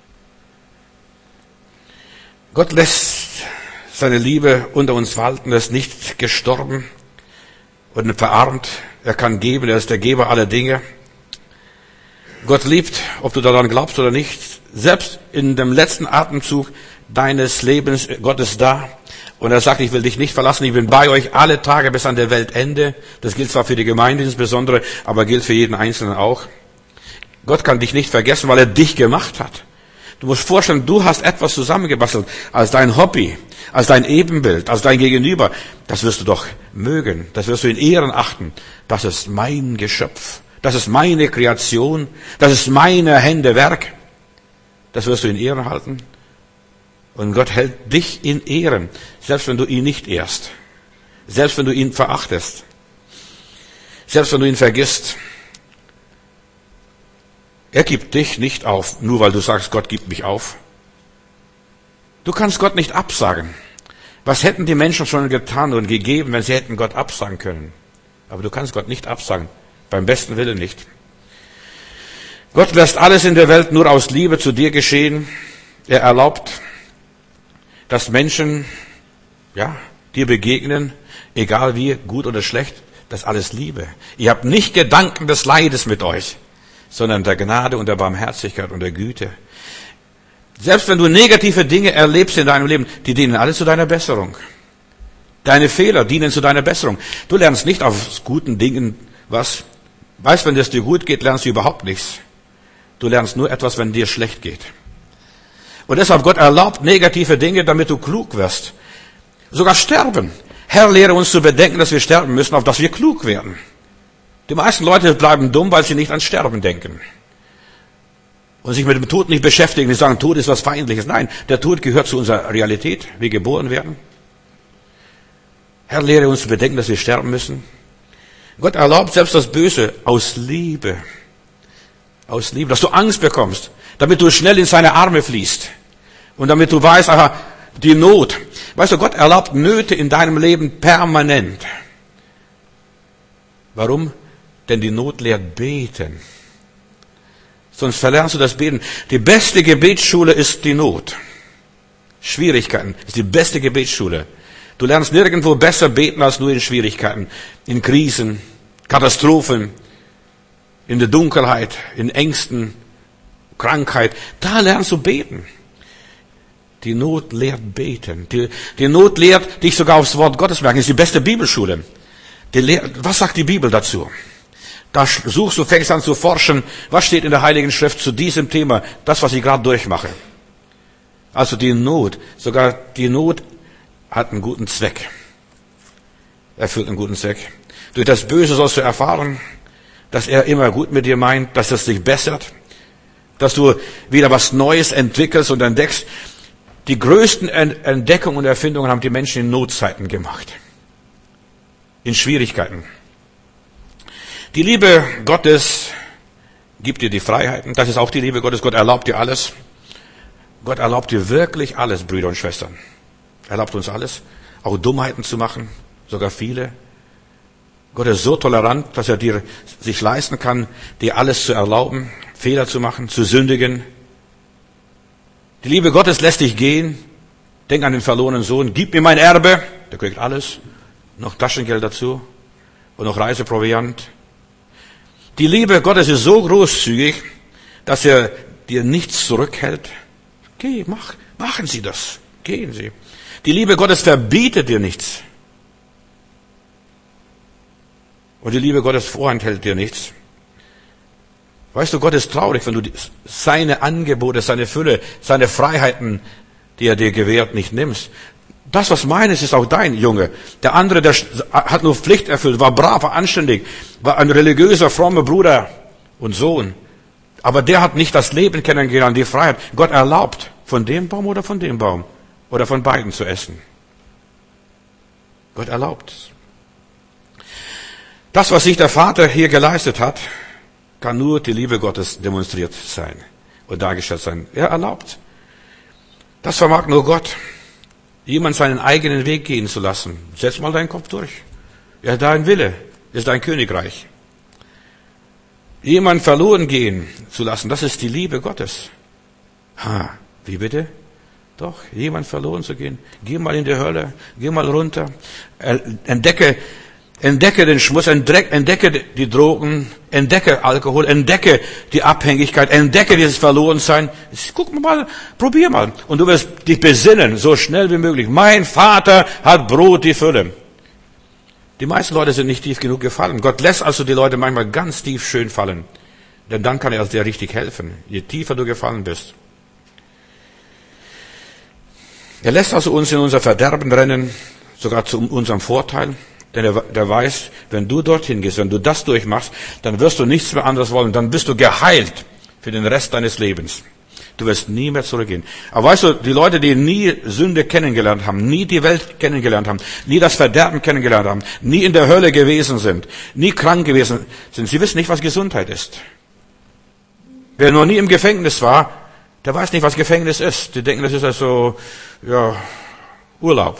Gott lässt seine Liebe unter uns walten, er ist nicht gestorben und verarmt. Er kann geben, er ist der Geber aller Dinge. Gott liebt, ob du daran glaubst oder nicht. Selbst in dem letzten Atemzug deines Lebens, Gott ist da. Und er sagt, ich will dich nicht verlassen, ich bin bei euch alle Tage bis an der Weltende. Das gilt zwar für die Gemeinde insbesondere, aber gilt für jeden Einzelnen auch. Gott kann dich nicht vergessen, weil er dich gemacht hat. Du musst vorstellen, du hast etwas zusammengebastelt als dein Hobby, als dein Ebenbild, als dein Gegenüber. Das wirst du doch mögen, das wirst du in Ehren achten. Das ist mein Geschöpf, das ist meine Kreation, das ist meine Hände Werk. Das wirst du in Ehren halten. Und Gott hält dich in Ehren, selbst wenn du ihn nicht ehrst, selbst wenn du ihn verachtest, selbst wenn du ihn vergisst. Er gibt dich nicht auf, nur weil du sagst, Gott gibt mich auf. Du kannst Gott nicht absagen. Was hätten die Menschen schon getan und gegeben, wenn sie hätten Gott absagen können? Aber du kannst Gott nicht absagen, beim besten Willen nicht. Gott lässt alles in der Welt nur aus Liebe zu dir geschehen. Er erlaubt, dass Menschen, dir begegnen, egal wie, gut oder schlecht, das ist alles Liebe. Ihr habt nicht Gedanken des Leides mit euch, sondern der Gnade und der Barmherzigkeit und der Güte. Selbst wenn du negative Dinge erlebst in deinem Leben, die dienen alle zu deiner Besserung. Deine Fehler dienen zu deiner Besserung. Du lernst nicht aus guten Dingen was. Weißt, wenn es dir gut geht, lernst du überhaupt nichts. Du lernst nur etwas, wenn dir schlecht geht. Und deshalb Gott erlaubt negative Dinge, damit du klug wirst. Sogar sterben. Herr, lehre uns zu bedenken, dass wir sterben müssen, auf dass wir klug werden. Die meisten Leute bleiben dumm, weil sie nicht ans Sterben denken. Und sich mit dem Tod nicht beschäftigen. Sie sagen, Tod ist was Feindliches. Nein, der Tod gehört zu unserer Realität. Wir geboren werden. Herr, lehre uns zu bedenken, dass wir sterben müssen. Gott erlaubt selbst das Böse aus Liebe. Aus Liebe, dass du Angst bekommst, damit du schnell in seine Arme fließt. Und damit du weißt, aha, die Not. Weißt du, Gott erlaubt Nöte in deinem Leben permanent. Warum? Denn die Not lehrt beten. Sonst verlernst du das Beten. Die beste Gebetsschule ist die Not. Schwierigkeiten ist die beste Gebetsschule. Du lernst nirgendwo besser beten als nur in Schwierigkeiten, in Krisen, Katastrophen, in der Dunkelheit, in Ängsten, Krankheit. Da lernst du beten. Die Not lehrt beten. Die Not lehrt dich sogar aufs Wort Gottes merken. Das ist die beste Bibelschule. Was sagt die Bibel dazu? Da suchst du, fängst an zu forschen, was steht in der Heiligen Schrift zu diesem Thema, das, was ich gerade durchmache. Also die Not, sogar die Not hat einen guten Zweck. Erfüllt einen guten Zweck. Durch das Böse sollst du erfahren, dass er immer gut mit dir meint, dass es dich bessert, dass du wieder was Neues entwickelst und entdeckst. Die größten Entdeckungen und Erfindungen haben die Menschen in Notzeiten gemacht. In Schwierigkeiten. Die Liebe Gottes gibt dir die Freiheiten. Das ist auch die Liebe Gottes. Gott erlaubt dir alles. Gott erlaubt dir wirklich alles, Brüder und Schwestern. Er erlaubt uns alles. Auch Dummheiten zu machen. Sogar viele. Gott ist so tolerant, dass er dir sich leisten kann, dir alles zu erlauben, Fehler zu machen, zu sündigen. Die Liebe Gottes lässt dich gehen. Denk an den verlorenen Sohn. Gib mir mein Erbe. Der kriegt alles. Noch Taschengeld dazu. Und noch Reiseproviant. Die Liebe Gottes ist so großzügig, dass er dir nichts zurückhält. Geh, machen Sie das. Gehen Sie. Die Liebe Gottes verbietet dir nichts. Und die Liebe Gottes vorenthält dir nichts. Weißt du, Gott ist traurig, wenn du seine Angebote, seine Fülle, seine Freiheiten, die er dir gewährt, nicht nimmst. Das, was meines, ist auch dein, Junge. Der andere, der hat nur Pflicht erfüllt, war brav, war anständig, war ein religiöser, frommer Bruder und Sohn. Aber der hat nicht das Leben kennengelernt, die Freiheit. Gott erlaubt, von dem Baum oder von dem Baum oder von beiden zu essen. Gott erlaubt. Das, was sich der Vater hier geleistet hat, kann nur die Liebe Gottes demonstriert sein und dargestellt sein. Er erlaubt. Das vermag nur Gott. Jemand seinen eigenen Weg gehen zu lassen. Setz mal deinen Kopf durch. Ja, dein Wille ist dein Königreich. Jemand verloren gehen zu lassen, das ist die Liebe Gottes. Wie bitte? Doch, jemand verloren zu gehen. Geh mal in die Hölle, geh mal runter, entdecke den Schmutz, entdecke die Drogen, entdecke Alkohol, entdecke die Abhängigkeit, entdecke dieses Verlorensein. Guck mal, probier mal. Und du wirst dich besinnen, so schnell wie möglich. Mein Vater hat Brot die Fülle. Die meisten Leute sind nicht tief genug gefallen. Gott lässt also die Leute manchmal ganz tief schön fallen. Denn dann kann er dir richtig helfen, je tiefer du gefallen bist. Er lässt also uns in unser Verderben rennen, sogar zu unserem Vorteil. Denn er weiß, wenn du dorthin gehst, wenn du das durchmachst, dann wirst du nichts mehr anderes wollen. Dann bist du geheilt für den Rest deines Lebens. Du wirst nie mehr zurückgehen. Aber weißt du, die Leute, die nie Sünde kennengelernt haben, nie die Welt kennengelernt haben, nie das Verderben kennengelernt haben, nie in der Hölle gewesen sind, nie krank gewesen sind, sie wissen nicht, was Gesundheit ist. Wer noch nie im Gefängnis war, der weiß nicht, was Gefängnis ist. Die denken, das ist also, Urlaub.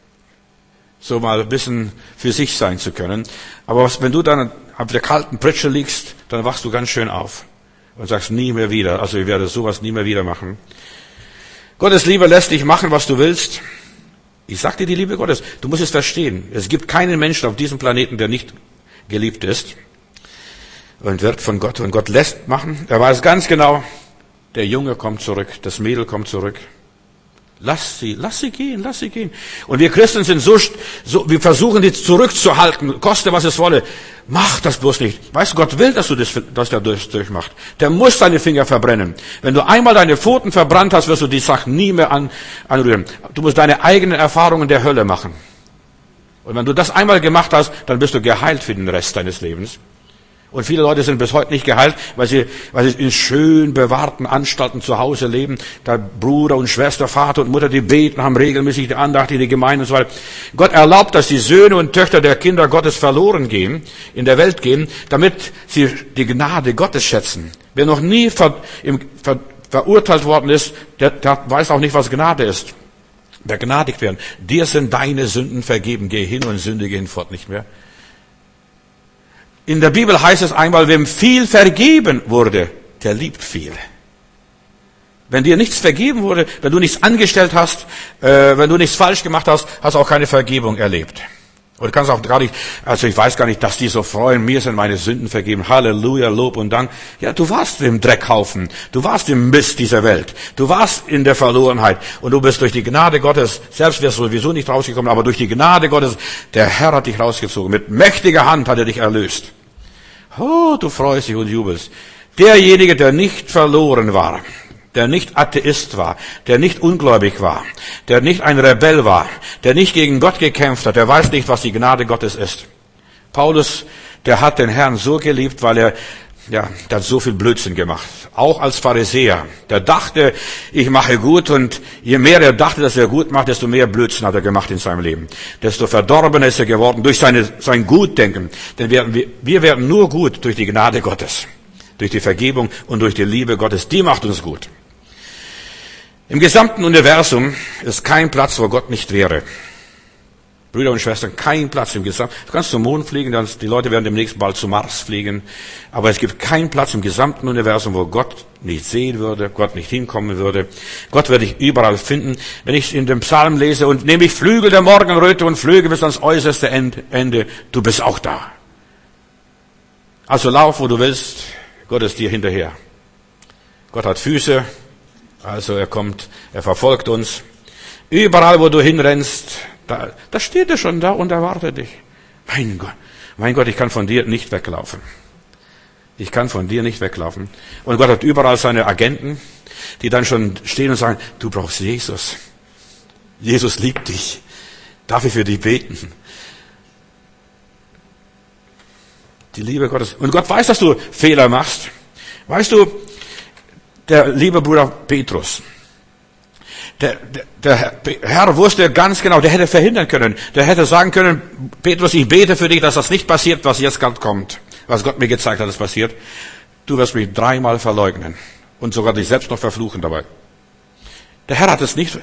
So mal ein bisschen für sich sein zu können. Aber wenn du dann auf der kalten Pritsche liegst, dann wachst du ganz schön auf. Und sagst, nie mehr wieder. Also ich werde sowas nie mehr wieder machen. Gottes Liebe lässt dich machen, was du willst. Ich sag dir die Liebe Gottes. Du musst es verstehen. Es gibt keinen Menschen auf diesem Planeten, der nicht geliebt ist. Und wird von Gott. Und Gott lässt machen. Er weiß ganz genau, der Junge kommt zurück. Das Mädel kommt zurück. Lass sie gehen. Und wir Christen sind so, wir versuchen die zurückzuhalten, koste was es wolle. Mach das bloß nicht. Weißt du, Gott will, dass der durchmacht. Der muss deine Finger verbrennen. Wenn du einmal deine Pfoten verbrannt hast, wirst du die Sache nie mehr anrühren. Du musst deine eigenen Erfahrungen der Hölle machen. Und wenn du das einmal gemacht hast, dann bist du geheilt für den Rest deines Lebens. Und viele Leute sind bis heute nicht geheilt, weil sie in schön bewahrten Anstalten zu Hause leben. Da Bruder und Schwester, Vater und Mutter, die beten, haben regelmäßig die Andacht in die Gemeinde und so weiter. Gott erlaubt, dass die Söhne und Töchter der Kinder Gottes verloren gehen, in der Welt gehen, damit sie die Gnade Gottes schätzen. Wer noch nie verurteilt worden ist, der weiß auch nicht, was Gnade ist. Begnadigt werden. Dir sind deine Sünden vergeben. Geh hin und sündige hinfort nicht mehr. In der Bibel heißt es einmal, wem viel vergeben wurde, der liebt viel. Wenn dir nichts vergeben wurde, wenn du nichts angestellt hast, wenn du nichts falsch gemacht hast, hast du auch keine Vergebung erlebt. Und du kannst auch gar nicht, also ich weiß gar nicht, dass die so freuen, mir sind meine Sünden vergeben, Halleluja, Lob und Dank. Ja, du warst im Dreckhaufen, du warst im Mist dieser Welt, du warst in der Verlorenheit und du bist durch die Gnade Gottes, selbst wärst du sowieso nicht rausgekommen, aber durch die Gnade Gottes, der Herr hat dich rausgezogen, mit mächtiger Hand hat er dich erlöst. Oh, du freust dich und jubelst. Derjenige, der nicht verloren war, der nicht Atheist war, der nicht ungläubig war, der nicht ein Rebell war, der nicht gegen Gott gekämpft hat, der weiß nicht, was die Gnade Gottes ist. Paulus, der hat den Herrn so geliebt, weil der hat so viel Blödsinn gemacht. Auch als Pharisäer. Der dachte, ich mache gut und je mehr er dachte, dass er gut macht, desto mehr Blödsinn hat er gemacht in seinem Leben. Desto verdorbener ist er geworden durch sein Gutdenken. Denn wir werden nur gut durch die Gnade Gottes. Durch die Vergebung und durch die Liebe Gottes. Die macht uns gut. Im gesamten Universum ist kein Platz, wo Gott nicht wäre. Brüder und Schwestern, kein Platz im Gesamten. Du kannst zum Mond fliegen, die Leute werden demnächst bald zum Mars fliegen. Aber es gibt keinen Platz im gesamten Universum, wo Gott nicht sehen würde, Gott nicht hinkommen würde. Gott würde dich überall finden. Wenn ich in dem Psalm lese, und nehme ich Flügel der Morgenröte und flöge bis ans äußerste Ende, du bist auch da. Also lauf, wo du willst, Gott ist dir hinterher. Gott hat Füße, also er verfolgt uns. Überall, wo du hinrennst, da steht er schon da und erwartet dich. Mein Gott, ich kann von dir nicht weglaufen. Ich kann von dir nicht weglaufen. Und Gott hat überall seine Agenten, die dann schon stehen und sagen, du brauchst Jesus. Jesus liebt dich. Darf ich für dich beten? Die Liebe Gottes. Und Gott weiß, dass du Fehler machst. Weißt du, der liebe Bruder Petrus, der Herr wusste ganz genau, der hätte verhindern können. Der hätte sagen können, Petrus, ich bete für dich, dass das nicht passiert, was jetzt gerade kommt. Was Gott mir gezeigt hat, das passiert. du wirst mich 3-mal verleugnen und sogar dich selbst noch verfluchen dabei. Der Herr hat es nicht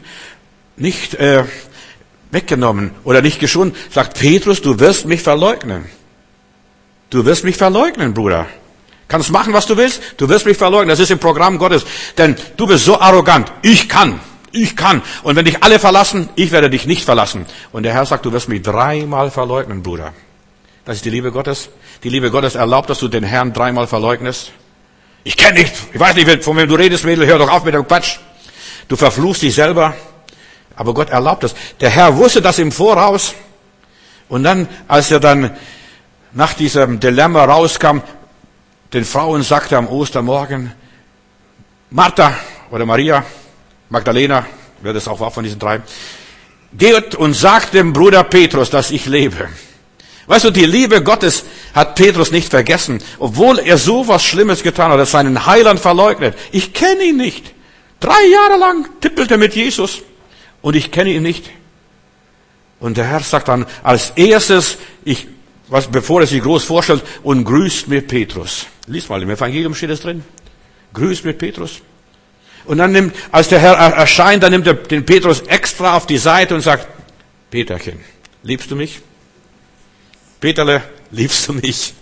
weggenommen oder nicht geschont. Sagt Petrus, du wirst mich verleugnen. Du wirst mich verleugnen, Bruder. Kannst machen, was du willst, du wirst mich verleugnen. Das ist im Programm Gottes. Denn du bist so arrogant. Ich kann. Und wenn dich alle verlassen, ich werde dich nicht verlassen. Und der Herr sagt, du wirst mich 3-mal verleugnen, Bruder. Das ist die Liebe Gottes. Die Liebe Gottes erlaubt, dass du den Herrn 3-mal verleugnest. Ich kenne nicht, ich weiß nicht, von wem du redest, Mädel, hör doch auf mit dem Quatsch. Du verfluchst dich selber. Aber Gott erlaubt das. Der Herr wusste das im Voraus. Und dann, als er dann nach diesem Dilemma rauskam, den Frauen sagte am Ostermorgen, Martha oder Maria, Magdalena, wer das auch war von diesen 3, geht und sagt dem Bruder Petrus, dass ich lebe. Weißt du, die Liebe Gottes hat Petrus nicht vergessen, obwohl er so was Schlimmes getan hat, er seinen Heiland verleugnet. Ich kenne ihn nicht. 3 Jahre lang tippelt er mit Jesus und ich kenne ihn nicht. Und der Herr sagt dann als erstes, bevor er sich groß vorstellt, und grüßt mir Petrus. Lies mal, im Evangelium steht es drin. Grüßt mir Petrus. Und dann als der Herr erscheint, dann nimmt er den Petrus extra auf die Seite und sagt, Peterchen, liebst du mich? Peterle, liebst du mich?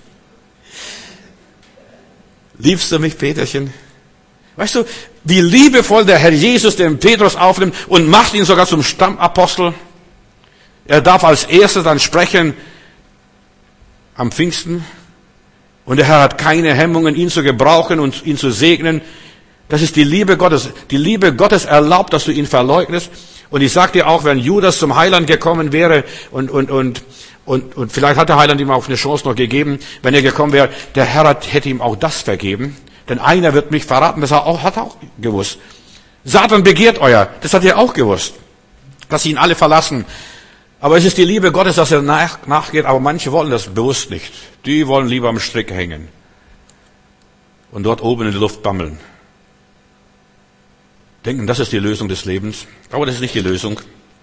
Liebst du mich, Peterchen? Weißt du, wie liebevoll der Herr Jesus den Petrus aufnimmt und macht ihn sogar zum Stammapostel. Er darf als Erster dann sprechen am Pfingsten. Und der Herr hat keine Hemmungen, ihn zu gebrauchen und ihn zu segnen. Das ist die Liebe Gottes. Die Liebe Gottes erlaubt, dass du ihn verleugnest. Und ich sag dir auch, wenn Judas zum Heiland gekommen wäre und vielleicht hat der Heiland ihm auch eine Chance noch gegeben, wenn er gekommen wäre, der Herr hätte ihm auch das vergeben. Denn einer wird mich verraten, das hat er auch gewusst. Satan begehrt das hat er auch gewusst, dass sie ihn alle verlassen. Aber es ist die Liebe Gottes, dass er nachgeht, aber manche wollen das bewusst nicht. Die wollen lieber am Strick hängen und dort oben in der Luft bammeln. Denken, das ist die Lösung des Lebens. Aber das ist nicht die Lösung.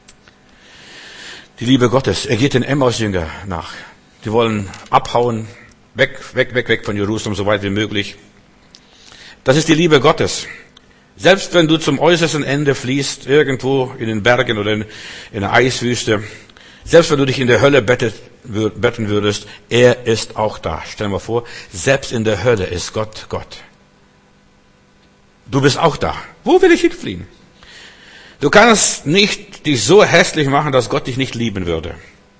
Die Liebe Gottes, er geht den Emmaus-Jünger nach. Die wollen abhauen, weg von Jerusalem, so weit wie möglich. Das ist die Liebe Gottes. Selbst wenn du zum äußersten Ende fließt, irgendwo in den Bergen oder in der Eiswüste, selbst wenn du dich in der Hölle betten würdest, er ist auch da. Stell dir mal vor, selbst in der Hölle ist Gott Gott. Du bist auch da. Wo will ich hinfliehen? Du kannst nicht dich so hässlich machen, dass Gott dich nicht lieben würde.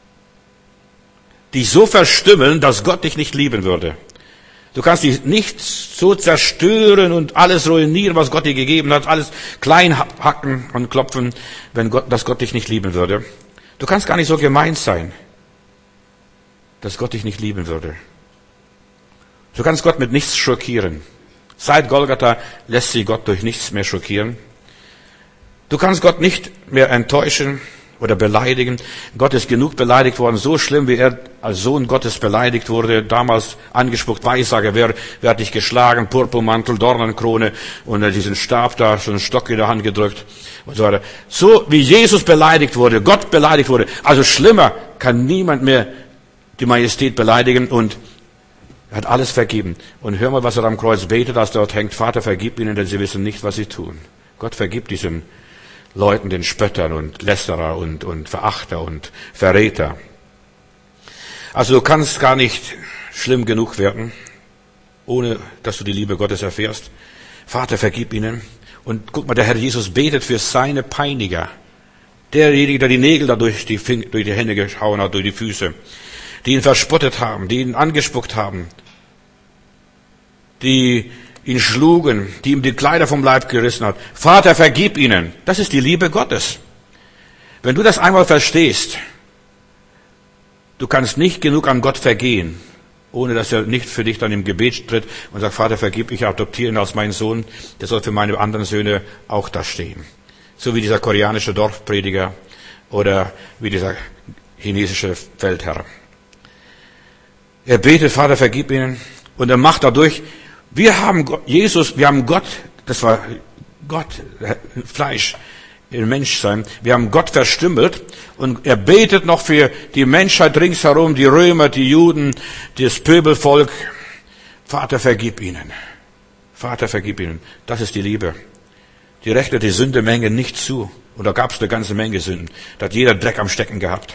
Dich so verstümmeln, dass Gott dich nicht lieben würde. Du kannst dich nicht so zerstören und alles ruinieren, was Gott dir gegeben hat, alles klein hacken und klopfen, dass Gott dich nicht lieben würde. Du kannst gar nicht so gemein sein, dass Gott dich nicht lieben würde. Du kannst Gott mit nichts schockieren. Seit Golgatha lässt sich Gott durch nichts mehr schockieren. Du kannst Gott nicht mehr enttäuschen oder beleidigen. Gott ist genug beleidigt worden, so schlimm, wie er als Sohn Gottes beleidigt wurde, damals angespuckt, Weissager, wer hat dich geschlagen, Purpurmantel, Dornenkrone und diesen Stab da, so einen Stock in der Hand gedrückt und so weiter. So wie Jesus beleidigt wurde, Gott beleidigt wurde, also schlimmer kann niemand mehr die Majestät beleidigen und er hat alles vergeben. Und hör mal, was er am Kreuz betet, als dort hängt, Vater, vergib ihnen, denn sie wissen nicht, was sie tun. Gott vergibt diesen Leuten, den Spöttern und Lästerer und Verachter und Verräter. Also du kannst gar nicht schlimm genug werden, ohne dass du die Liebe Gottes erfährst. Vater, vergib ihnen. Und guck mal, der Herr Jesus betet für seine Peiniger. Derjenige, der die Nägel da durch die Hände gehauen hat, durch die Füße. Die ihn verspottet haben, die ihn angespuckt haben. Die ihn schlugen, die ihm die Kleider vom Leib gerissen hat. Vater, vergib ihnen. Das ist die Liebe Gottes. Wenn du das einmal verstehst, du kannst nicht genug an Gott vergehen, ohne dass er nicht für dich dann im Gebet tritt und sagt, Vater, vergib, ich adoptiere ihn als meinen Sohn, der soll für meine anderen Söhne auch da stehen. So wie dieser koreanische Dorfprediger oder wie dieser chinesische Feldherr. Er betet, Vater, vergib ihnen, und er macht dadurch, wir haben Gott, das war Gott, Fleisch, im Menschsein, wir haben Gott verstümmelt und er betet noch für die Menschheit ringsherum, die Römer, die Juden, das Pöbelvolk. Vater, vergib ihnen. Vater, vergib ihnen. Das ist die Liebe. Die rechnet die Sündemenge nicht zu. Und da gab es eine ganze Menge Sünden. Da hat jeder Dreck am Stecken gehabt.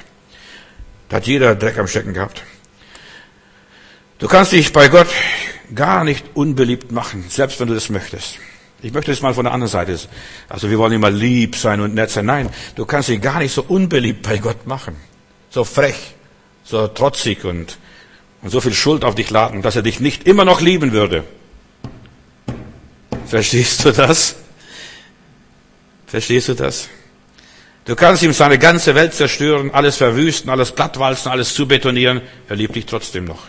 Du kannst dich bei Gott gar nicht unbeliebt machen, selbst wenn du das möchtest. Ich möchte das mal von der anderen Seite. Also wir wollen immer lieb sein und nett sein. Nein, du kannst dich gar nicht so unbeliebt bei Gott machen. So frech, so trotzig und so viel Schuld auf dich laden, dass er dich nicht immer noch lieben würde. Verstehst du das? Verstehst du das? Du kannst ihm seine ganze Welt zerstören, alles verwüsten, alles plattwalzen, alles zubetonieren. Er liebt dich trotzdem noch.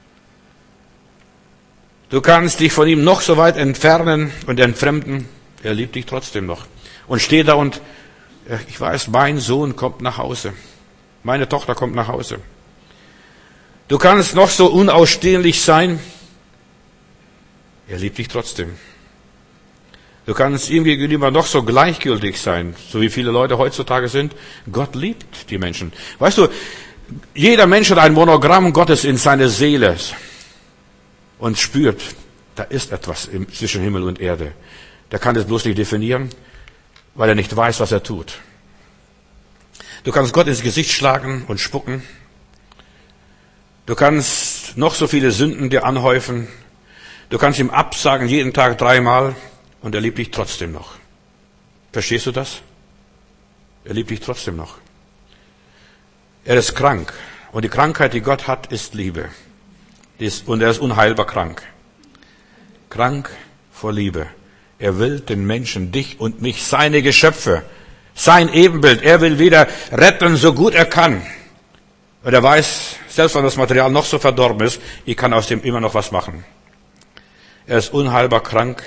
Du kannst dich von ihm noch so weit entfernen und entfremden. Er liebt dich trotzdem noch. Und steht da und, ich weiß, mein Sohn kommt nach Hause. Meine Tochter kommt nach Hause. Du kannst noch so unausstehlich sein. Er liebt dich trotzdem. Du kannst ihm gegenüber noch so gleichgültig sein, so wie viele Leute heutzutage sind. Gott liebt die Menschen. Weißt du, jeder Mensch hat ein Monogramm Gottes in seiner Seele und spürt, da ist etwas zwischen Himmel und Erde. Der kann es bloß nicht definieren, weil er nicht weiß, was er tut. Du kannst Gott ins Gesicht schlagen und spucken. Du kannst noch so viele Sünden dir anhäufen. Du kannst ihm absagen jeden Tag 3-mal. Und er liebt dich trotzdem noch. Verstehst du das? Er liebt dich trotzdem noch. Er ist krank. Und die Krankheit, die Gott hat, ist Liebe. Und er ist unheilbar krank. Krank vor Liebe. Er will den Menschen, dich und mich, seine Geschöpfe, sein Ebenbild. Er will wieder retten, so gut er kann. Und er weiß, selbst wenn das Material noch so verdorben ist, ich kann aus dem immer noch was machen. Er ist unheilbar krank.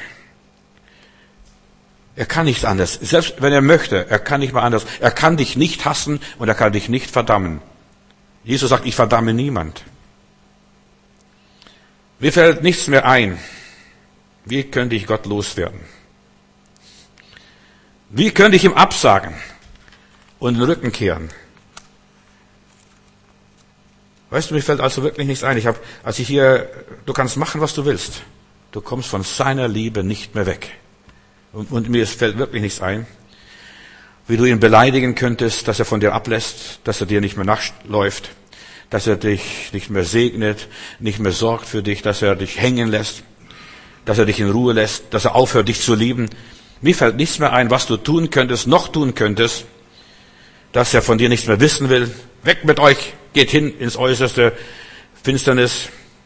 Er kann nicht anders. Selbst wenn er möchte, er kann nicht mal anders. Er kann dich nicht hassen und er kann dich nicht verdammen. Jesus sagt, ich verdamme niemand. Mir fällt nichts mehr ein. Wie könnte ich Gott loswerden? Wie könnte ich ihm absagen und den Rücken kehren? Weißt du, mir fällt also wirklich nichts ein. Du kannst machen, was du willst. Du kommst von seiner Liebe nicht mehr weg. Und mir fällt wirklich nichts ein, wie du ihn beleidigen könntest, dass er von dir ablässt, dass er dir nicht mehr nachläuft, dass er dich nicht mehr segnet, nicht mehr sorgt für dich, dass er dich hängen lässt, dass er dich in Ruhe lässt, dass er aufhört, dich zu lieben. Mir fällt nichts mehr ein, was du tun könntest, dass er von dir nichts mehr wissen will. Weg mit euch, geht hin ins äußerste Finsternis,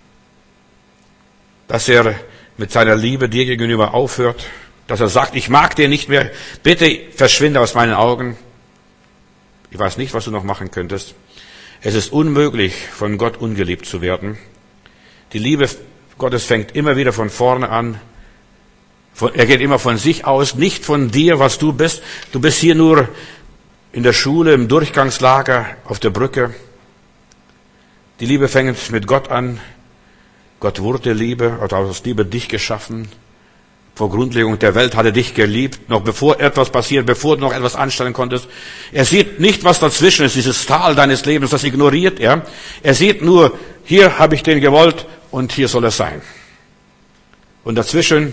dass er mit seiner Liebe dir gegenüber aufhört, dass er sagt, ich mag den nicht mehr, bitte verschwinde aus meinen Augen. Ich weiß nicht, was du noch machen könntest. Es ist unmöglich, von Gott ungeliebt zu werden. Die Liebe Gottes fängt immer wieder von vorne an. Er geht immer von sich aus, nicht von dir, was du bist. Du bist hier nur in der Schule, im Durchgangslager, auf der Brücke. Die Liebe fängt mit Gott an. Gott wurde Liebe, hat aus Liebe dich geschaffen. Vor Grundlegung der Welt hat er dich geliebt, noch bevor etwas passiert, bevor du noch etwas anstellen konntest. Er sieht nicht, was dazwischen ist, dieses Tal deines Lebens, das ignoriert er. Er sieht nur, hier habe ich den gewollt und hier soll er sein. Und dazwischen,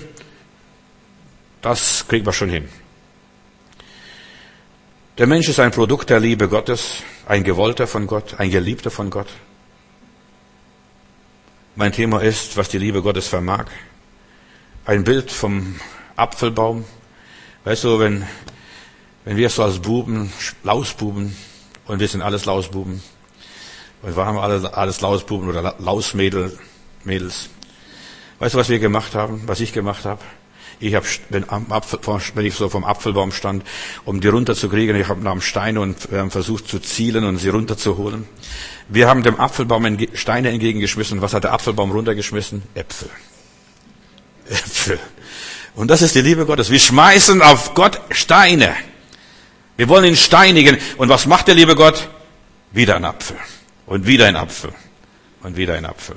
das kriegen wir schon hin. Der Mensch ist ein Produkt der Liebe Gottes, ein Gewollter von Gott, ein Geliebter von Gott. Mein Thema ist, was die Liebe Gottes vermag. Ein Bild vom Apfelbaum. Weißt du, wenn wir so als Buben, Lausbuben, und wir sind alles Lausbuben, und wir haben alles Lausbuben oder Lausmädels. Weißt du, was wir gemacht haben, was ich gemacht habe? Wenn ich so vom Apfelbaum stand, um die runterzukriegen, ich habe nach dem Stein und versucht zu zielen und sie runterzuholen. Wir haben dem Apfelbaum Steine entgegengeschmissen. Was hat der Apfelbaum runtergeschmissen? Äpfel. Und das ist die Liebe Gottes. Wir schmeißen auf Gott Steine. Wir wollen ihn steinigen. Und was macht der liebe Gott? Wieder ein Apfel. Und wieder ein Apfel. Und wieder ein Apfel.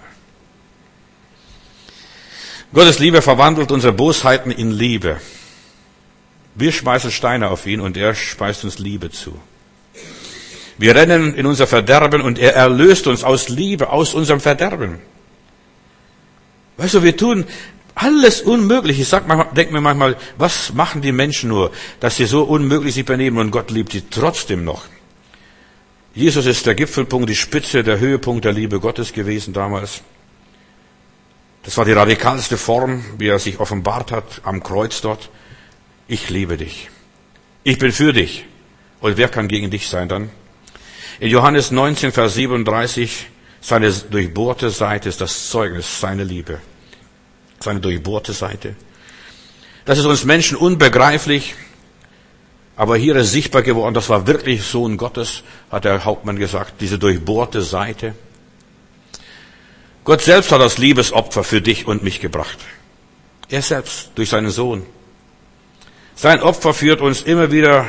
Gottes Liebe verwandelt unsere Bosheiten in Liebe. Wir schmeißen Steine auf ihn und er schmeißt uns Liebe zu. Wir rennen in unser Verderben und er erlöst uns aus Liebe, aus unserem Verderben. Weißt du, wir tun Alles unmöglich. Denke mir manchmal, was machen die Menschen nur, dass sie so unmöglich sich benehmen und Gott liebt sie trotzdem noch. Jesus ist der Gipfelpunkt, die Spitze, der Höhepunkt der Liebe Gottes gewesen damals. Das war die radikalste Form, wie er sich offenbart hat am Kreuz dort. Ich liebe dich. Ich bin für dich. Und wer kann gegen dich sein dann? In Johannes 19, Vers 37, seine durchbohrte Seite ist das Zeugnis, seine Liebe. Seine durchbohrte Seite. Das ist uns Menschen unbegreiflich, aber hier ist sichtbar geworden, das war wirklich Sohn Gottes, hat der Hauptmann gesagt, diese durchbohrte Seite. Gott selbst hat das Liebesopfer für dich und mich gebracht. Er selbst, durch seinen Sohn. Sein Opfer führt uns immer wieder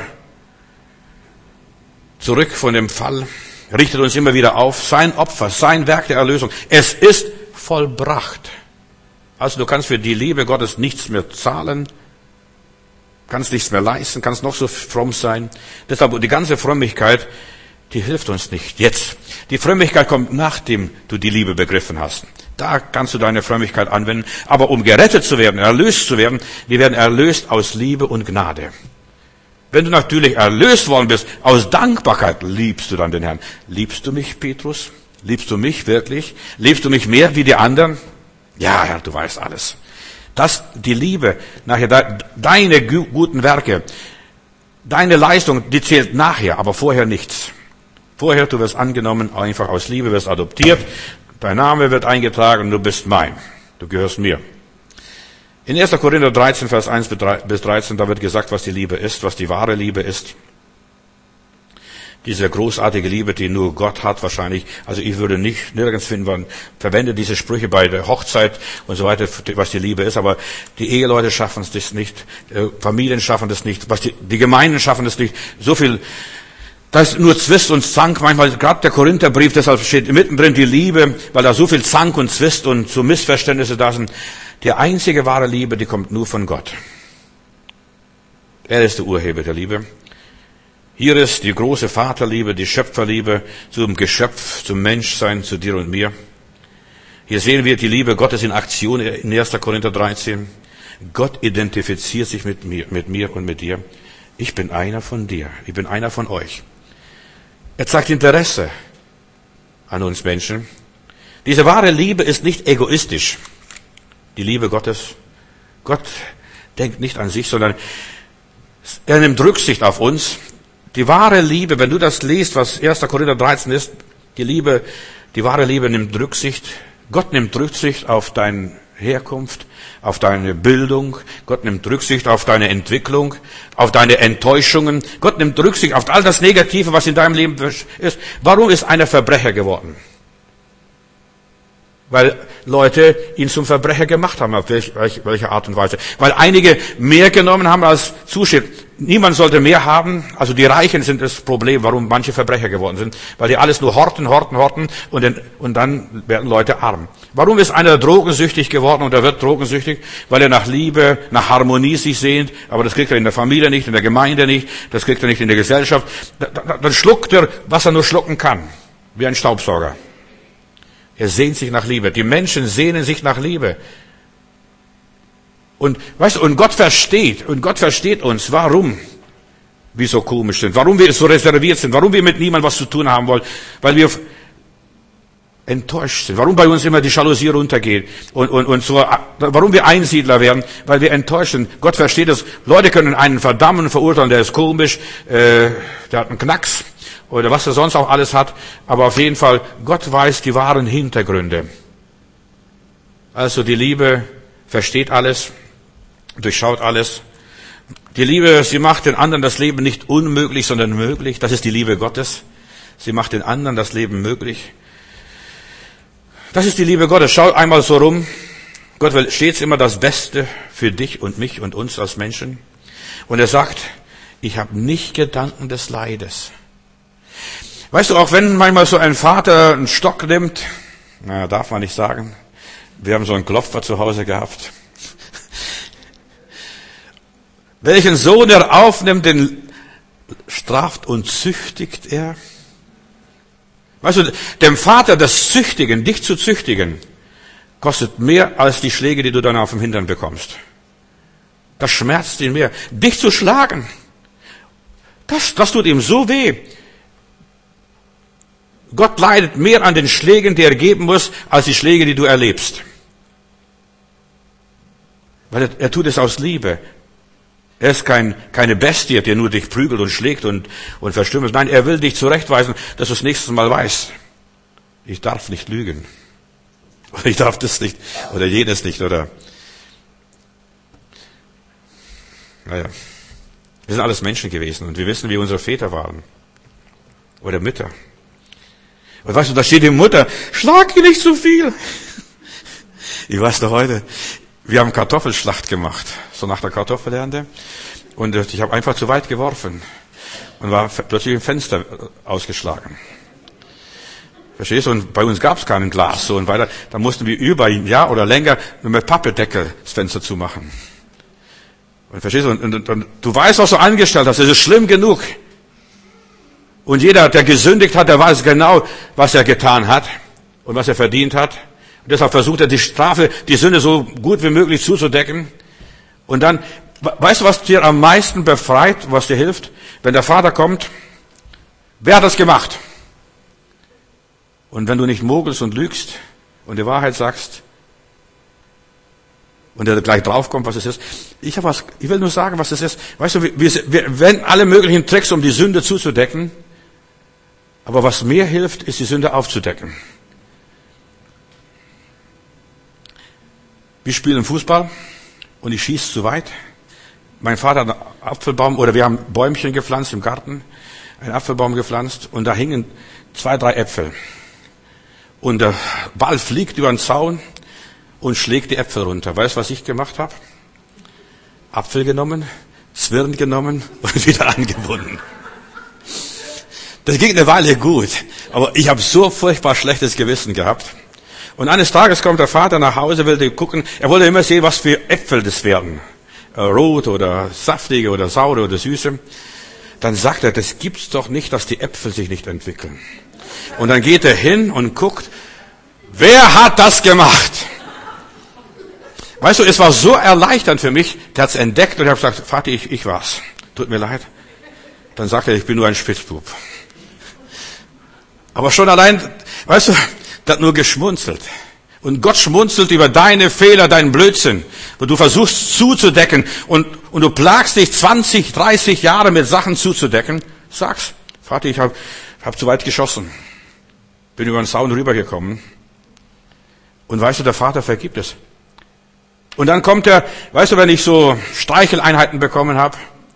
zurück von dem Fall, richtet uns immer wieder auf. Sein Opfer, sein Werk der Erlösung. Es ist vollbracht. Also du kannst für die Liebe Gottes nichts mehr zahlen, kannst nichts mehr leisten, kannst noch so fromm sein. Deshalb die ganze Frömmigkeit, die hilft uns nicht jetzt. Die Frömmigkeit kommt, nachdem du die Liebe begriffen hast. Da kannst du deine Frömmigkeit anwenden. Aber um gerettet zu werden, erlöst zu werden, wir werden erlöst aus Liebe und Gnade. Wenn du natürlich erlöst worden bist, aus Dankbarkeit liebst du dann den Herrn. Liebst du mich, Petrus? Liebst du mich wirklich? Liebst du mich mehr wie die anderen? Ja, Herr, du weißt alles. Die Liebe, nachher deine guten Werke, deine Leistung, die zählt nachher, aber vorher nichts. Vorher, du wirst angenommen, einfach aus Liebe, wirst adoptiert, dein Name wird eingetragen und du bist mein. Du gehörst mir. In 1. Korinther 13, Vers 1 bis 13, da wird gesagt, was die Liebe ist, was die wahre Liebe ist. Diese großartige Liebe, die nur Gott hat wahrscheinlich. Also ich würde nirgends finden, man verwendet diese Sprüche bei der Hochzeit und so weiter, was die Liebe ist. Aber die Eheleute schaffen es das nicht, Familien schaffen das nicht, die Gemeinden schaffen das nicht. So viel, das ist nur Zwist und Zank. Manchmal, gerade der Korintherbrief, deshalb steht mittendrin die Liebe, weil da so viel Zank und Zwist und so Missverständnisse da sind. Die einzige wahre Liebe, die kommt nur von Gott. Er ist der Urheber der Liebe. Hier ist die große Vaterliebe, die Schöpferliebe zum Geschöpf, zum Menschsein, zu dir und mir. Hier sehen wir die Liebe Gottes in Aktion in 1. Korinther 13. Gott identifiziert sich mit mir und mit dir. Ich bin einer von dir, ich bin einer von euch. Er zeigt Interesse an uns Menschen. Diese wahre Liebe ist nicht egoistisch. Die Liebe Gottes. Gott denkt nicht an sich, sondern er nimmt Rücksicht auf uns. Die wahre Liebe, wenn du das liest, was 1. Korinther 13 ist, die wahre Liebe nimmt Rücksicht. Gott nimmt Rücksicht auf deine Herkunft, auf deine Bildung. Gott nimmt Rücksicht auf deine Entwicklung, auf deine Enttäuschungen. Gott nimmt Rücksicht auf all das Negative, was in deinem Leben ist. Warum ist einer Verbrecher geworden? Weil Leute ihn zum Verbrecher gemacht haben, auf welche Art und Weise. Weil einige mehr genommen haben als zusteht. Niemand sollte mehr haben. Also die Reichen sind das Problem, warum manche Verbrecher geworden sind. Weil die alles nur horten und dann werden Leute arm. Warum ist einer drogensüchtig geworden und er wird drogensüchtig? Weil er nach Liebe, nach Harmonie sich sehnt. Aber das kriegt er in der Familie nicht, in der Gemeinde nicht. Das kriegt er nicht in der Gesellschaft. Dann schluckt er, was er nur schlucken kann. Wie ein Staubsauger. Er sehnt sich nach Liebe. Die Menschen sehnen sich nach Liebe. Und Gott versteht uns, warum wir so komisch sind, warum wir so reserviert sind, warum wir mit niemandem was zu tun haben wollen, weil wir enttäuscht sind, warum bei uns immer die Jalousie runtergeht und so, warum wir Einsiedler werden, weil wir enttäuscht sind. Gott versteht es. Leute können einen verdammen, verurteilen, der ist komisch, der hat einen Knacks. Oder was er sonst auch alles hat. Aber auf jeden Fall, Gott weiß die wahren Hintergründe. Also die Liebe versteht alles, durchschaut alles. Die Liebe, sie macht den anderen das Leben nicht unmöglich, sondern möglich. Das ist die Liebe Gottes. Sie macht den anderen das Leben möglich. Das ist die Liebe Gottes. Schau einmal so rum. Gott will stets immer das Beste für dich und mich und uns als Menschen. Und er sagt, ich habe nicht Gedanken des Leides. Weißt du, auch wenn manchmal so ein Vater einen Stock nimmt, darf man nicht sagen, wir haben so einen Klopfer zu Hause gehabt. Welchen Sohn er aufnimmt, den straft und züchtigt er. Weißt du, dem Vater das Züchtigen, dich zu züchtigen, kostet mehr als die Schläge, die du dann auf dem Hintern bekommst. Das schmerzt ihn mehr. Dich zu schlagen, das tut ihm so weh. Gott leidet mehr an den Schlägen, die er geben muss, als die Schläge, die du erlebst. Weil er tut es aus Liebe. Er ist keine Bestie, der nur dich prügelt und schlägt und verstümmelt. Nein, er will dich zurechtweisen, dass du das nächste Mal weißt. Ich darf nicht lügen. Oder ich darf das nicht. Oder jenes nicht. Oder. Naja. Wir sind alles Menschen gewesen. Und wir wissen, wie unsere Väter waren. Oder Mütter. Und weißt du, da steht die Mutter, schlag ihn nicht so viel. Ich weiß noch heute, wir haben Kartoffelschlacht gemacht, so nach der Kartoffelernte. Und ich habe einfach zu weit geworfen und war plötzlich im Fenster ausgeschlagen. Verstehst du? Und bei uns gab es kein Glas so und weiter. Da mussten wir über ein Jahr oder länger mit Pappedeckel das Fenster zumachen. Und verstehst du? Und du weißt, was du angestellt hast. Es ist schlimm genug. Und jeder, der gesündigt hat, der weiß genau, was er getan hat und was er verdient hat. Und deshalb versucht er die Strafe, die Sünde so gut wie möglich zuzudecken. Und dann, weißt du, was dir am meisten befreit, was dir hilft? Wenn der Vater kommt, wer hat das gemacht? Und wenn du nicht mogelst und lügst und die Wahrheit sagst und er gleich draufkommt, was es ist. Ich will nur sagen, was es ist. Weißt du, wir wenden alle möglichen Tricks, um die Sünde zuzudecken. Aber was mir hilft, ist die Sünde aufzudecken. Wir spielen Fußball und ich schieße zu weit. Mein Vater hat einen Apfelbaum, oder wir haben Bäumchen gepflanzt im Garten, einen Apfelbaum gepflanzt und da hingen 2, 3 Äpfel. Und der Ball fliegt über den Zaun und schlägt die Äpfel runter. Weißt du, was ich gemacht habe? Apfel genommen, Zwirn genommen und wieder angebunden. Das ging eine Weile gut, aber ich habe so furchtbar schlechtes Gewissen gehabt. Und eines Tages kommt der Vater nach Hause, wollte gucken, er wollte immer sehen, was für Äpfel das werden. Rot oder saftige oder saure oder süße. Dann sagt er, das gibt's doch nicht, dass die Äpfel sich nicht entwickeln. Und dann geht er hin und guckt, wer hat das gemacht? Weißt du, es war so erleichternd für mich, der hat's entdeckt und ich habe gesagt, Vater, ich war's. Tut mir leid. Dann sagt er, ich bin nur ein Spitzbub. Aber schon allein, weißt du, der hat nur geschmunzelt. Und Gott schmunzelt über deine Fehler, deinen Blödsinn, wo du versuchst zuzudecken und du plagst dich 20, 30 Jahre mit Sachen zuzudecken. Sag's, Vater, ich hab zu weit geschossen. Bin über den Zaun rübergekommen. Und weißt du, der Vater vergibt es. Und dann kommt er, weißt du, wenn ich so Streicheleinheiten bekommen habe,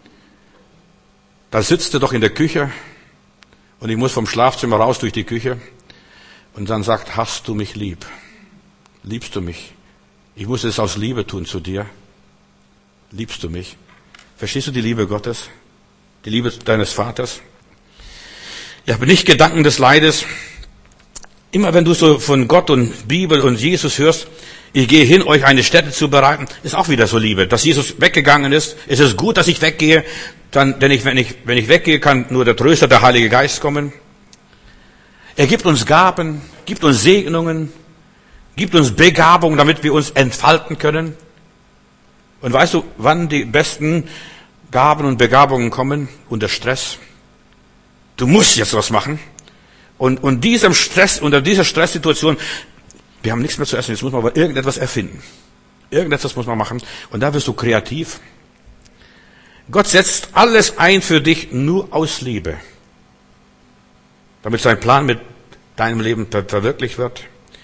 da sitzt er doch in der Küche und ich muss vom Schlafzimmer raus durch die Küche und dann sagt, hast du mich lieb? Liebst du mich? Ich muss es aus Liebe tun zu dir. Liebst du mich? Verstehst du die Liebe Gottes? Die Liebe deines Vaters? Ich habe nicht Gedanken des Leides. Immer wenn du so von Gott und Bibel und Jesus hörst, ich gehe hin, euch eine Stätte zu bereiten, ist auch wieder so Liebe. Dass Jesus weggegangen ist, ist es gut, dass ich weggehe, denn wenn ich weggehe, kann nur der Tröster, der Heilige Geist kommen. Er gibt uns Gaben, gibt uns Segnungen, gibt uns Begabung, damit wir uns entfalten können. Und weißt du, wann die besten Gaben und Begabungen kommen? Unter Stress. Du musst jetzt was machen. Und diesem Stress, unter dieser Stresssituation, wir haben nichts mehr zu essen, jetzt muss man aber irgendetwas erfinden. Irgendetwas muss man machen. Und da wirst du kreativ. Gott setzt alles ein für dich nur aus Liebe. Damit sein Plan mit deinem Leben verwirklicht wird.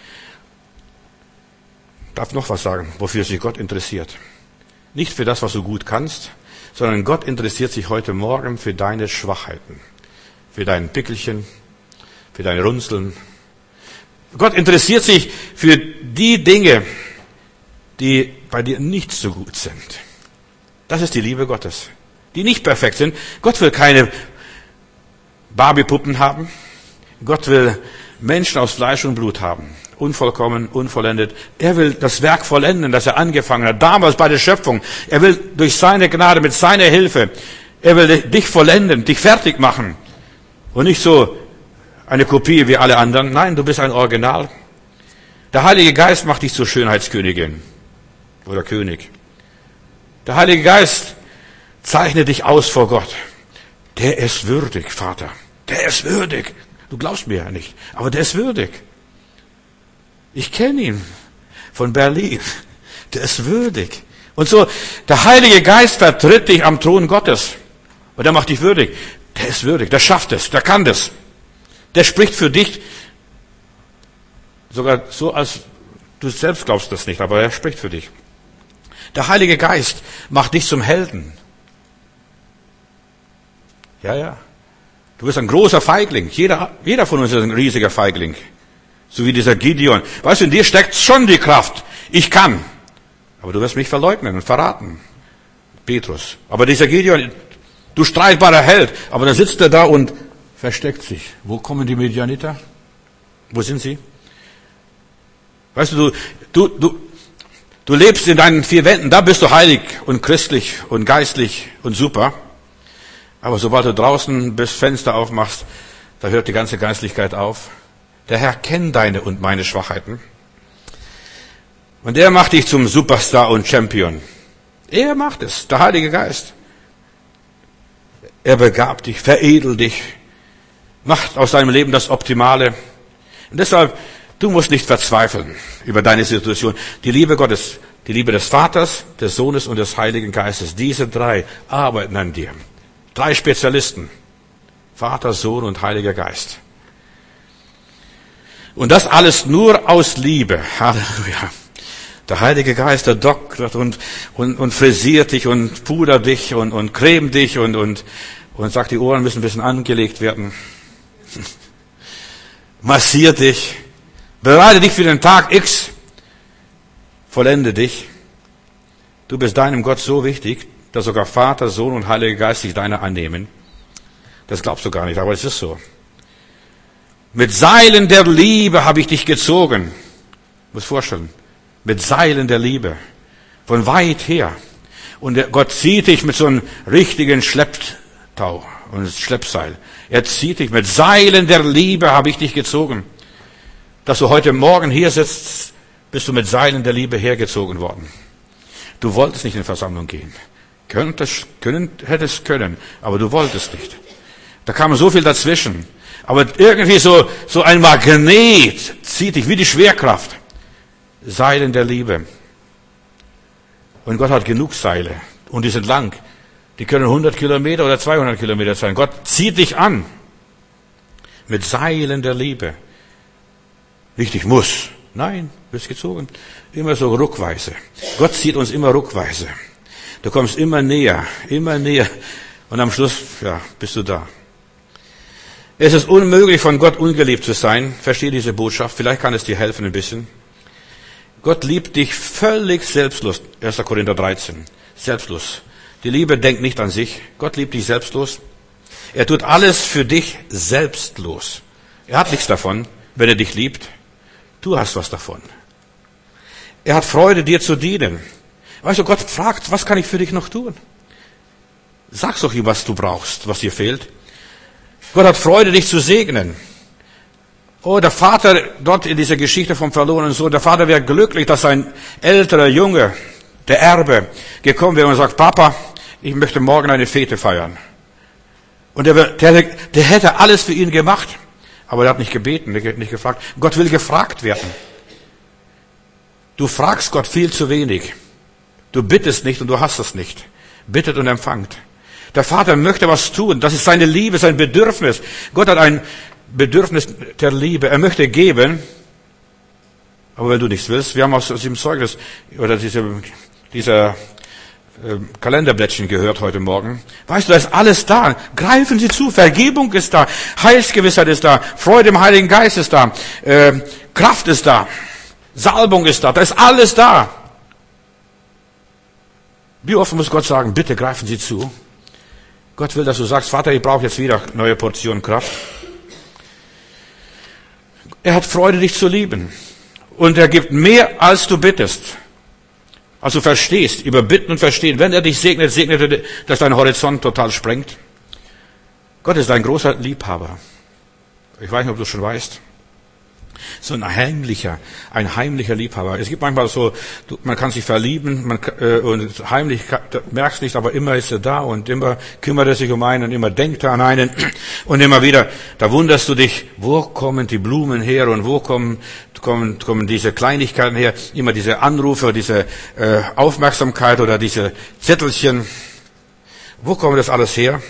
Ich darf noch was sagen, wofür sich Gott interessiert. Nicht für das, was du gut kannst, sondern Gott interessiert sich heute Morgen für deine Schwachheiten. Für dein Pickelchen, für deine Runzeln. Gott interessiert sich für die Dinge, die bei dir nicht so gut sind. Das ist die Liebe Gottes. Die nicht perfekt sind. Gott will keine Barbiepuppen haben. Gott will Menschen aus Fleisch und Blut haben. Unvollkommen, unvollendet. Er will das Werk vollenden, das er angefangen hat. Damals bei der Schöpfung. Er will durch seine Gnade, mit seiner Hilfe, er will dich vollenden, dich fertig machen. Und nicht so eine Kopie wie alle anderen. Nein, du bist ein Original. Der Heilige Geist macht dich zur Schönheitskönigin oder König. Der Heilige Geist zeichnet dich aus vor Gott. Der ist würdig, Vater. Der ist würdig. Du glaubst mir ja nicht, aber der ist würdig. Ich kenne ihn von Berlin. Der ist würdig. Und so, der Heilige Geist vertritt dich am Thron Gottes. Und der macht dich würdig. Der ist würdig, der schafft es, der kann das. Der spricht für dich, sogar so, als du selbst glaubst das nicht, aber er spricht für dich. Der Heilige Geist macht dich zum Helden. Ja. Du bist ein großer Feigling. Jeder von uns ist ein riesiger Feigling. So wie dieser Gideon. Weißt du, in dir steckt schon die Kraft. Ich kann. Aber du wirst mich verleugnen und verraten. Petrus. Aber dieser Gideon, du streitbarer Held. Aber dann sitzt er da und versteckt sich. Wo kommen die Midianiter? Wo sind sie? Weißt du, du lebst in deinen vier Wänden. Da bist du heilig und christlich und geistlich und super. Aber sobald du draußen das Fenster aufmachst, da hört die ganze Geistlichkeit auf. Der Herr kennt deine und meine Schwachheiten. Und er macht dich zum Superstar und Champion. Er macht es, der Heilige Geist. Er begabt dich, veredelt dich, macht aus deinem Leben das Optimale. Und deshalb, du musst nicht verzweifeln über deine Situation. Die Liebe Gottes, die Liebe des Vaters, des Sohnes und des Heiligen Geistes, diese drei arbeiten an dir. 3 Spezialisten. Vater, Sohn und Heiliger Geist. Und das alles nur aus Liebe. Halleluja. Der Heilige Geist, der doktert und frisiert dich und pudert dich und cremt dich und sagt, die Ohren müssen ein bisschen angelegt werden. Massiert dich. Bereite dich für den Tag X. Vollende dich. Du bist deinem Gott so wichtig, dass sogar Vater, Sohn und Heiliger Geist sich deiner annehmen. Das glaubst du gar nicht, aber es ist so. Mit Seilen der Liebe habe ich dich gezogen. Du musst vorstellen. Mit Seilen der Liebe. Von weit her. Und Gott zieht dich mit so einem richtigen Schlepptau und Schleppseil. Er zieht dich mit Seilen der Liebe habe ich dich gezogen. Dass du heute Morgen hier sitzt, bist du mit Seilen der Liebe hergezogen worden. Du wolltest nicht in die Versammlung gehen. Hättest können, aber du wolltest nicht. Da kam so viel dazwischen. Aber irgendwie so ein Magnet zieht dich wie die Schwerkraft. Seilen der Liebe. Und Gott hat genug Seile. Und die sind lang. Die können 100 Kilometer oder 200 Kilometer sein. Gott zieht dich an. Mit Seilen der Liebe. Nicht ich muss. Nein, du bist gezogen. Immer so ruckweise. Gott zieht uns immer ruckweise. Du kommst immer näher. Und am Schluss, bist du da. Es ist unmöglich, von Gott ungeliebt zu sein. Verstehe diese Botschaft. Vielleicht kann es dir helfen ein bisschen. Gott liebt dich völlig selbstlos. 1. Korinther 13. Selbstlos. Die Liebe denkt nicht an sich. Gott liebt dich selbstlos. Er tut alles für dich selbstlos. Er hat nichts davon, wenn er dich liebt. Du hast was davon. Er hat Freude, dir zu dienen. Weißt du, Gott fragt, was kann ich für dich noch tun? Sag's doch ihm, was du brauchst, was dir fehlt. Gott hat Freude, dich zu segnen. Oh, der Vater dort in dieser Geschichte vom verlorenen Sohn, der Vater wäre glücklich, dass sein älterer Junge, der Erbe, gekommen wäre und sagt, Papa, ich möchte morgen eine Fete feiern. Und der hätte alles für ihn gemacht, aber er hat nicht gebeten, nicht gefragt. Gott will gefragt werden. Du fragst Gott viel zu wenig. Du bittest nicht und du hast es nicht. Bittet und empfangt. Der Vater möchte was tun. Das ist seine Liebe, sein Bedürfnis. Gott hat ein Bedürfnis der Liebe. Er möchte geben. Aber wenn du nichts willst, wir haben aus dem Zeugnis oder dieser Kalenderblättchen gehört heute Morgen. Weißt du, da ist alles da. Greifen Sie zu. Vergebung ist da. Heilsgewissheit ist da. Freude im Heiligen Geist ist da. Kraft ist da. Salbung ist da. Da ist alles da. Wie oft muss Gott sagen, bitte greifen Sie zu? Gott will, dass du sagst, Vater, ich brauche jetzt wieder neue Portionen Kraft. Er hat Freude, dich zu lieben. Und er gibt mehr, als du bittest. Als du verstehst, über Bitten und Verstehen. Wenn er dich segnet, segnet er, dass dein Horizont total sprengt. Gott ist ein großer Liebhaber. Ich weiß nicht, ob du es schon weißt. So ein heimlicher Liebhaber. Es gibt manchmal so, man kann sich verlieben, und heimlich, merkst nicht, aber immer ist er da und immer kümmert er sich um einen und immer denkt er an einen und immer wieder, da wunderst du dich, wo kommen die Blumen her und wo kommen diese Kleinigkeiten her, immer diese Anrufe, diese Aufmerksamkeit oder diese Zettelchen, wo kommt das alles her?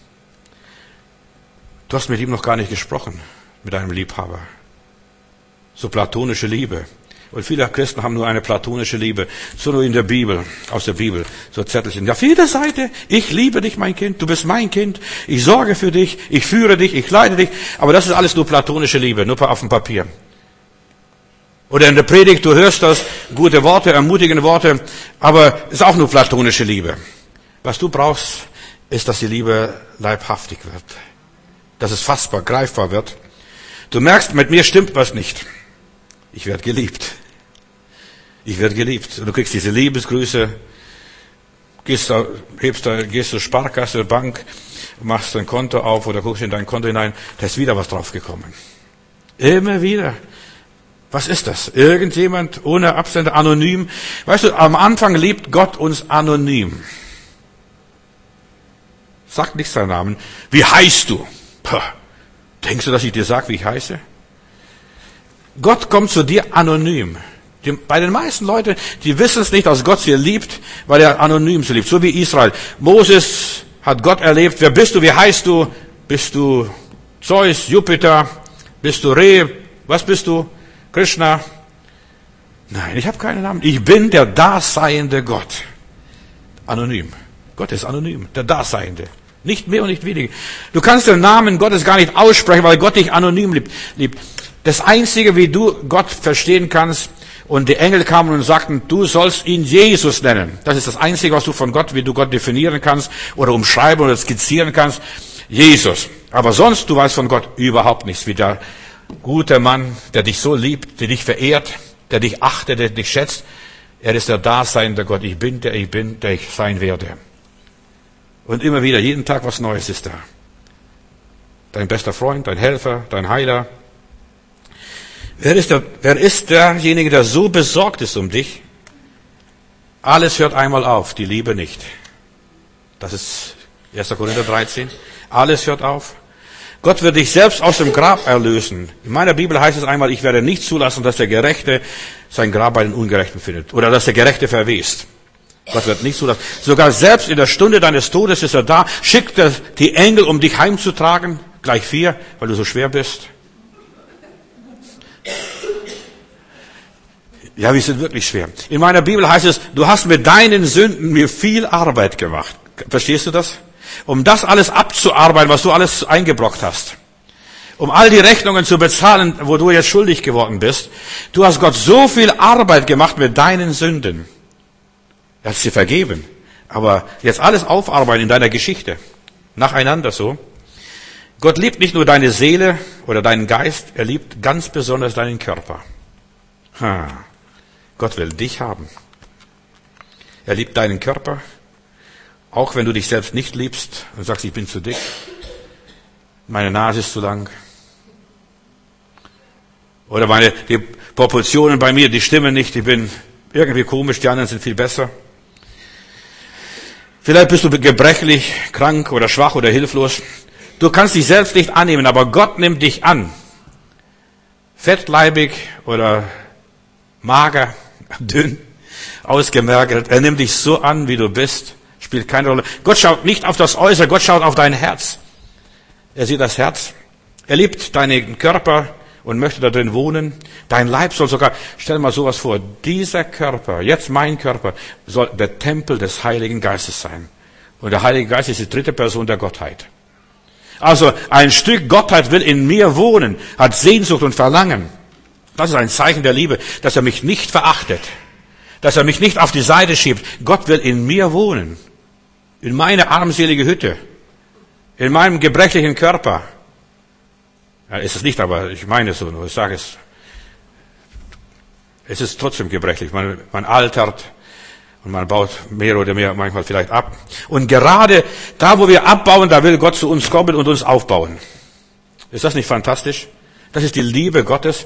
Du hast mit ihm noch gar nicht gesprochen, mit deinem Liebhaber. So platonische Liebe. Und viele Christen haben nur eine platonische Liebe. So nur in der Bibel, aus der Bibel. So Zettelchen. Auf jeder Seite, ich liebe dich, mein Kind, du bist mein Kind, ich sorge für dich, ich führe dich, ich leite dich. Aber das ist alles nur platonische Liebe, nur auf dem Papier. Oder in der Predigt, du hörst das, gute Worte, ermutigende Worte, aber es ist auch nur platonische Liebe. Was du brauchst, ist, dass die Liebe leibhaftig wird. Dass es fassbar, greifbar wird. Du merkst, mit mir stimmt was nicht. Ich werde geliebt. Ich werde geliebt. Und du kriegst diese Liebesgrüße, gehst zur Sparkasse, Bank, machst dein Konto auf oder guckst in dein Konto hinein, da ist wieder was draufgekommen. Immer wieder. Was ist das? Irgendjemand ohne Absender, anonym. Weißt du, am Anfang liebt Gott uns anonym. Sagt nicht seinen Namen. Wie heißt du? Puh. Denkst du, dass ich dir sage, wie ich heiße? Gott kommt zu dir anonym. Bei den meisten Leuten, die wissen es nicht, dass Gott sie liebt, weil er anonym sie liebt. So wie Israel. Moses hat Gott erlebt. Wer bist du? Wie heißt du? Bist du Zeus, Jupiter? Bist du Re? Was bist du? Krishna? Nein, ich habe keinen Namen. Ich bin der daseiende Gott. Anonym. Gott ist anonym. Der Daseiende. Nicht mehr und nicht weniger. Du kannst den Namen Gottes gar nicht aussprechen, weil Gott dich anonym liebt. Das Einzige, wie du Gott verstehen kannst, und die Engel kamen und sagten, du sollst ihn Jesus nennen. Das ist das Einzige, was du von Gott, wie du Gott definieren kannst, oder umschreiben oder skizzieren kannst. Jesus. Aber sonst, du weißt von Gott überhaupt nichts. Wie der gute Mann, der dich so liebt, der dich verehrt, der dich achtet, der dich schätzt. Er ist der daseinende Gott. Ich bin, der ich sein werde. Und immer wieder, jeden Tag was Neues ist da. Dein bester Freund, dein Helfer, dein Heiler. Wer ist derjenige, der so besorgt ist um dich? Alles hört einmal auf, die Liebe nicht. Das ist 1. Korinther 13. Alles hört auf. Gott wird dich selbst aus dem Grab erlösen. In meiner Bibel heißt es einmal, ich werde nicht zulassen, dass der Gerechte sein Grab bei den Ungerechten findet. Oder dass der Gerechte verwest. Gott wird nicht zulassen. Sogar selbst in der Stunde deines Todes ist er da, schickt er die Engel, um dich heimzutragen. Gleich 4, weil du so schwer bist. Ja, wir sind wirklich schwer. In meiner Bibel heißt es, du hast mit deinen Sünden mir viel Arbeit gemacht. Verstehst du das? Um das alles abzuarbeiten, was du alles eingebrockt hast. Um all die Rechnungen zu bezahlen, wo du jetzt schuldig geworden bist. Du hast Gott so viel Arbeit gemacht mit deinen Sünden. Er hat sie vergeben. Aber jetzt alles aufarbeiten in deiner Geschichte. Nacheinander so. Gott liebt nicht nur deine Seele oder deinen Geist, er liebt ganz besonders deinen Körper. Gott will dich haben. Er liebt deinen Körper, auch wenn du dich selbst nicht liebst und sagst, ich bin zu dick, meine Nase ist zu lang. Oder die Proportionen bei mir, die stimmen nicht, ich bin irgendwie komisch, die anderen sind viel besser. Vielleicht bist du gebrechlich, krank oder schwach oder hilflos. Du kannst dich selbst nicht annehmen, aber Gott nimmt dich an. Fettleibig oder mager, dünn, ausgemergelt. Er nimmt dich so an, wie du bist. Spielt keine Rolle. Gott schaut nicht auf das Äußere, Gott schaut auf dein Herz. Er sieht das Herz. Er liebt deinen Körper und möchte da drin wohnen. Dein Leib soll sogar, stell dir mal sowas vor, dieser Körper, jetzt mein Körper, soll der Tempel des Heiligen Geistes sein. Und der Heilige Geist ist die dritte Person der Gottheit. Also ein Stück Gottheit will in mir wohnen, hat Sehnsucht und Verlangen. Das ist ein Zeichen der Liebe, dass er mich nicht verachtet, dass er mich nicht auf die Seite schiebt. Gott will in mir wohnen, in meine armselige Hütte, in meinem gebrechlichen Körper. Ja, ist es nicht, aber ich meine es so nur, ich sage es. Es ist trotzdem gebrechlich, man altert und man baut mehr oder mehr manchmal vielleicht ab. Und gerade da, wo wir abbauen, da will Gott zu uns kommen und uns aufbauen. Ist das nicht fantastisch? Das ist die Liebe Gottes.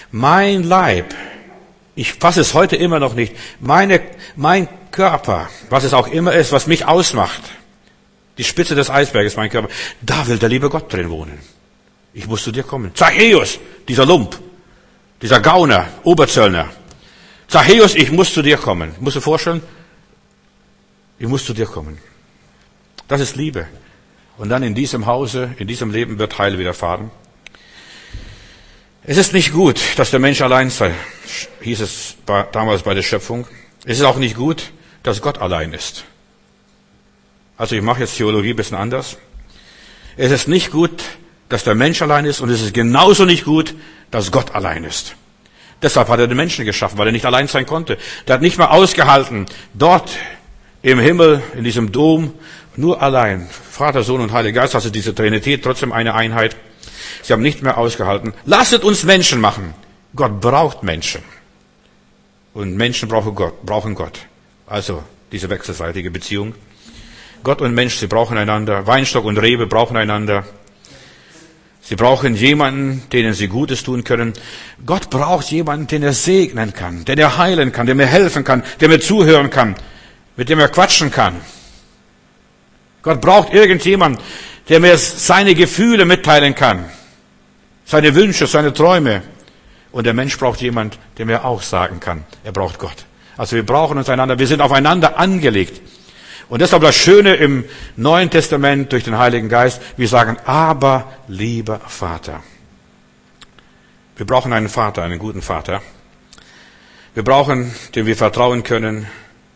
Mein Leib, ich fasse es heute immer noch nicht, mein Körper, was es auch immer ist, was mich ausmacht, die Spitze des Eisberges, mein Körper, da will der liebe Gott drin wohnen. Ich muss zu dir kommen. Zachäus, dieser Lump, dieser Gauner, Oberzöllner. Zachäus, ich muss zu dir kommen. Musst du dir vorstellen? Ich muss zu dir kommen. Das ist Liebe. Und dann in diesem Hause, in diesem Leben wird Heil widerfahren. Es ist nicht gut, dass der Mensch allein sei, hieß es damals bei der Schöpfung. Es ist auch nicht gut, dass Gott allein ist. Also ich mache jetzt Theologie ein bisschen anders. Es ist nicht gut, dass der Mensch allein ist, und es ist genauso nicht gut, dass Gott allein ist. Deshalb hat er den Menschen geschaffen, weil er nicht allein sein konnte. Der hat nicht mehr ausgehalten, dort im Himmel, in diesem Dom, nur allein. Vater, Sohn und Heiliger Geist, also diese Trinität, trotzdem eine Einheit. Sie haben nicht mehr ausgehalten. Lasset uns Menschen machen. Gott braucht Menschen. Und Menschen brauchen Gott. Also diese wechselseitige Beziehung. Gott und Mensch, sie brauchen einander. Weinstock und Rebe brauchen einander. Sie brauchen jemanden, denen sie Gutes tun können. Gott braucht jemanden, den er segnen kann, den er heilen kann, der mir helfen kann, der mir zuhören kann, mit dem er quatschen kann. Gott braucht irgendjemanden, der mir seine Gefühle mitteilen kann, seine Wünsche, seine Träume. Und der Mensch braucht jemanden, der mir auch sagen kann, er braucht Gott. Also wir brauchen uns einander, wir sind aufeinander angelegt. Und deshalb das Schöne im Neuen Testament durch den Heiligen Geist, wir sagen, aber lieber Vater. Wir brauchen einen Vater, einen guten Vater. Wir brauchen, dem wir vertrauen können,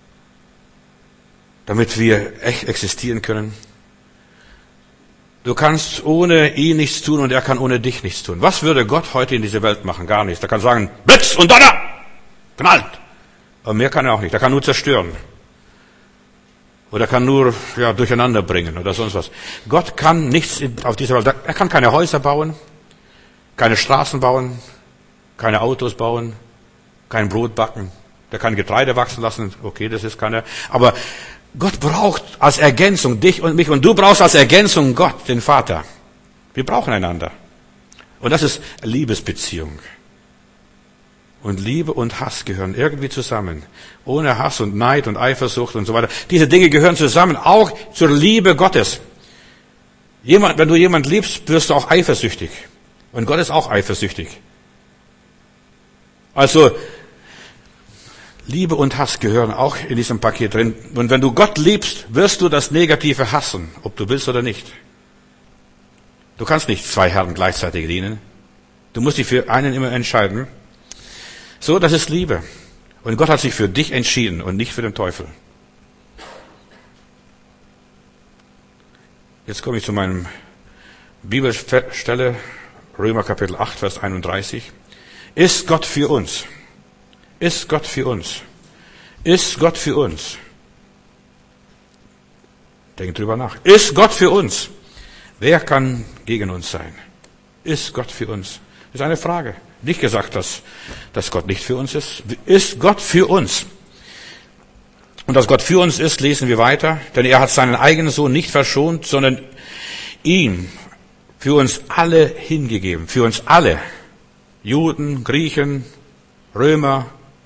damit wir echt existieren können. Du kannst ohne ihn nichts tun und er kann ohne dich nichts tun. Was würde Gott heute in dieser Welt machen? Gar nichts. Er kann sagen, Blitz und Donner! Knallt! Aber mehr kann er auch nicht. Er kann nur zerstören. Oder kann nur durcheinander bringen oder sonst was. Gott kann nichts auf dieser Welt. Er kann keine Häuser bauen, keine Straßen bauen, keine Autos bauen, kein Brot backen. Der kann Getreide wachsen lassen. Okay, das ist keiner. Aber Gott braucht als Ergänzung dich und mich. Und du brauchst als Ergänzung Gott, den Vater. Wir brauchen einander. Und das ist Liebesbeziehung. Und Liebe und Hass gehören irgendwie zusammen. Ohne Hass und Neid und Eifersucht und so weiter. Diese Dinge gehören zusammen, auch zur Liebe Gottes. Wenn du jemand liebst, wirst du auch eifersüchtig. Und Gott ist auch eifersüchtig. Also, Liebe und Hass gehören auch in diesem Paket drin. Und wenn du Gott liebst, wirst du das Negative hassen, ob du willst oder nicht. Du kannst nicht zwei Herren gleichzeitig dienen. Du musst dich für einen immer entscheiden. So, das ist Liebe. Und Gott hat sich für dich entschieden und nicht für den Teufel. Jetzt komme ich zu meinem Bibelstelle, Römer Kapitel 8, Vers 31. Ist Gott für uns? Ist Gott für uns? Ist Gott für uns? Denkt drüber nach. Ist Gott für uns? Wer kann gegen uns sein? Ist Gott für uns? Das ist eine Frage. Nicht gesagt, dass Gott nicht für uns ist. Ist Gott für uns? Und dass Gott für uns ist, lesen wir weiter. Denn er hat seinen eigenen Sohn nicht verschont, sondern ihn für uns alle hingegeben. Für uns alle. Juden, Griechen, Römer.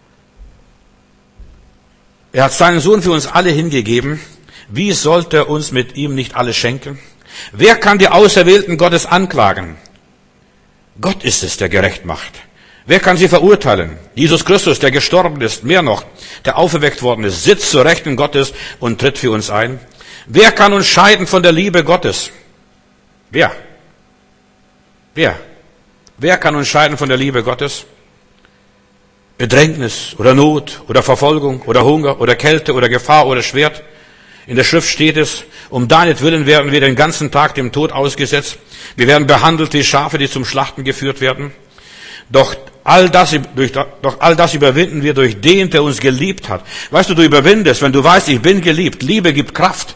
Er hat seinen Sohn für uns alle hingegeben. Wie sollte er uns mit ihm nicht alles schenken? Wer kann die Auserwählten Gottes anklagen? Gott ist es, der gerecht macht. Wer kann sie verurteilen? Jesus Christus, der gestorben ist, mehr noch, der auferweckt worden ist, sitzt zur Rechten Gottes und tritt für uns ein. Wer kann uns scheiden von der Liebe Gottes? Wer? Wer kann uns scheiden von der Liebe Gottes? Bedrängnis oder Not oder Verfolgung oder Hunger oder Kälte oder Gefahr oder Schwert. In der Schrift steht es, um deinetwillen werden wir den ganzen Tag dem Tod ausgesetzt. Wir werden behandelt wie Schafe, die zum Schlachten geführt werden. Doch all das überwinden wir durch den, der uns geliebt hat. Weißt du, du überwindest, wenn du weißt, ich bin geliebt. Liebe gibt Kraft.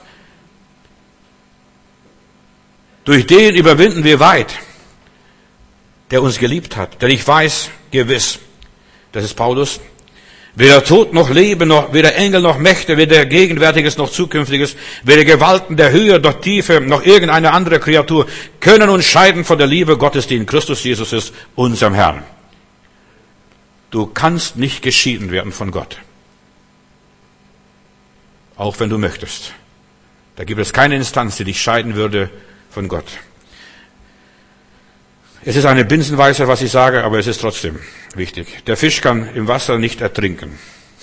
Durch den überwinden wir weit, der uns geliebt hat. Denn ich weiß gewiss, das ist Paulus, weder Tod noch Leben, noch weder Engel noch Mächte, weder Gegenwärtiges noch Zukünftiges, weder Gewalten der Höhe noch Tiefe, noch irgendeine andere Kreatur können uns scheiden von der Liebe Gottes, die in Christus Jesus ist, unserem Herrn. Du kannst nicht geschieden werden von Gott. Auch wenn du möchtest. Da gibt es keine Instanz, die dich scheiden würde von Gott. Es ist eine Binsenweisheit, was ich sage, aber es ist trotzdem wichtig. Der Fisch kann im Wasser nicht ertrinken.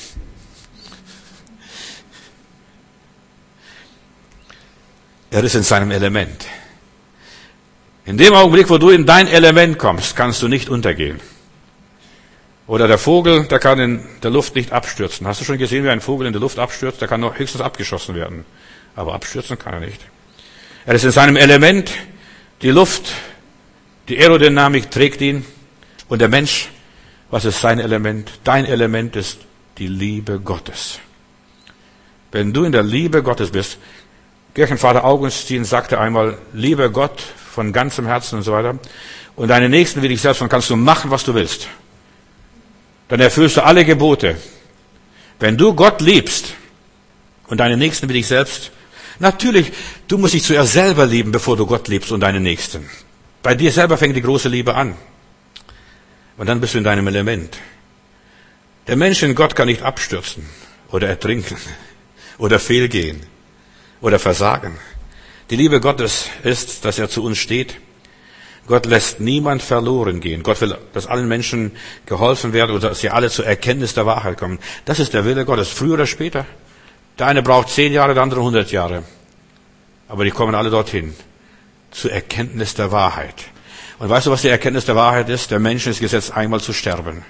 Er ist in seinem Element. In dem Augenblick, wo du in dein Element kommst, kannst du nicht untergehen. Oder der Vogel, der kann in der Luft nicht abstürzen. Hast du schon gesehen, wie ein Vogel in der Luft abstürzt? Der kann noch höchstens abgeschossen werden. Aber abstürzen kann er nicht. Er ist in seinem Element. Die Luft, die Aerodynamik trägt ihn. Und der Mensch, was ist sein Element? Dein Element ist die Liebe Gottes. Wenn du in der Liebe Gottes bist, Kirchenvater Augustin sagte einmal, liebe Gott von ganzem Herzen und so weiter. Und deine Nächsten wie dich selbst, dann kannst du machen, was du willst. Dann erfüllst du alle Gebote. Wenn du Gott liebst und deine Nächsten wie dich selbst, natürlich, du musst dich zuerst selber lieben, bevor du Gott liebst und deine Nächsten. Bei dir selber fängt die große Liebe an. Und dann bist du in deinem Element. Der Mensch in Gott kann nicht abstürzen oder ertrinken oder fehlgehen oder versagen. Die Liebe Gottes ist, dass er zu uns steht. Gott lässt niemand verloren gehen. Gott will, dass allen Menschen geholfen werden oder dass sie alle zur Erkenntnis der Wahrheit kommen. Das ist der Wille Gottes, früher oder später. Der eine braucht 10 Jahre, der andere 100 Jahre. Aber die kommen alle dorthin. Zur Erkenntnis der Wahrheit. Und weißt du, was die Erkenntnis der Wahrheit ist? Der Mensch ist gesetzt, einmal zu sterben.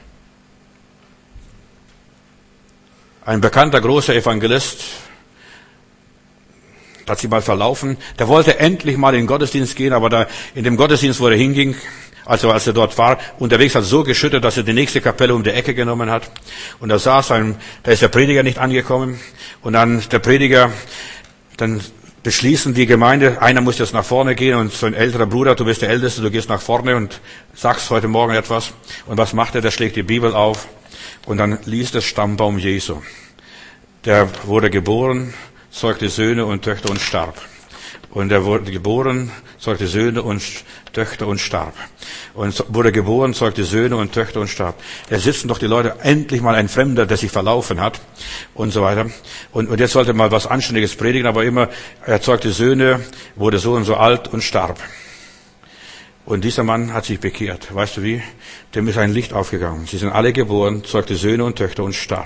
Ein bekannter, großer Evangelist hat sich mal verlaufen. Der wollte endlich mal in den Gottesdienst gehen, aber da in dem Gottesdienst, wo er hinging, als er dort war, unterwegs hat so geschüttet, dass er die nächste Kapelle um die Ecke genommen hat. Und da da ist der Prediger nicht angekommen. Und dann der Prediger, dann beschließen die Gemeinde, einer muss jetzt nach vorne gehen und so ein älterer Bruder, du bist der Älteste, du gehst nach vorne und sagst heute Morgen etwas. Und was macht er? Der schlägt die Bibel auf und dann liest das Stammbaum Jesu. Der wurde geboren, zeugte Söhne und Töchter und starb. Und er wurde geboren, zeugte Söhne und Töchter und starb. Und wurde geboren, zeugte Söhne und Töchter und starb. Da sitzen doch die Leute, endlich mal ein Fremder, der sich verlaufen hat und so weiter. Und jetzt sollte mal was Anständiges predigen, aber immer, er zeugte Söhne, wurde so und so alt und starb. Und dieser Mann hat sich bekehrt. Weißt du wie? Dem ist ein Licht aufgegangen. Sie sind alle geboren, zeugte Söhne und Töchter und starb.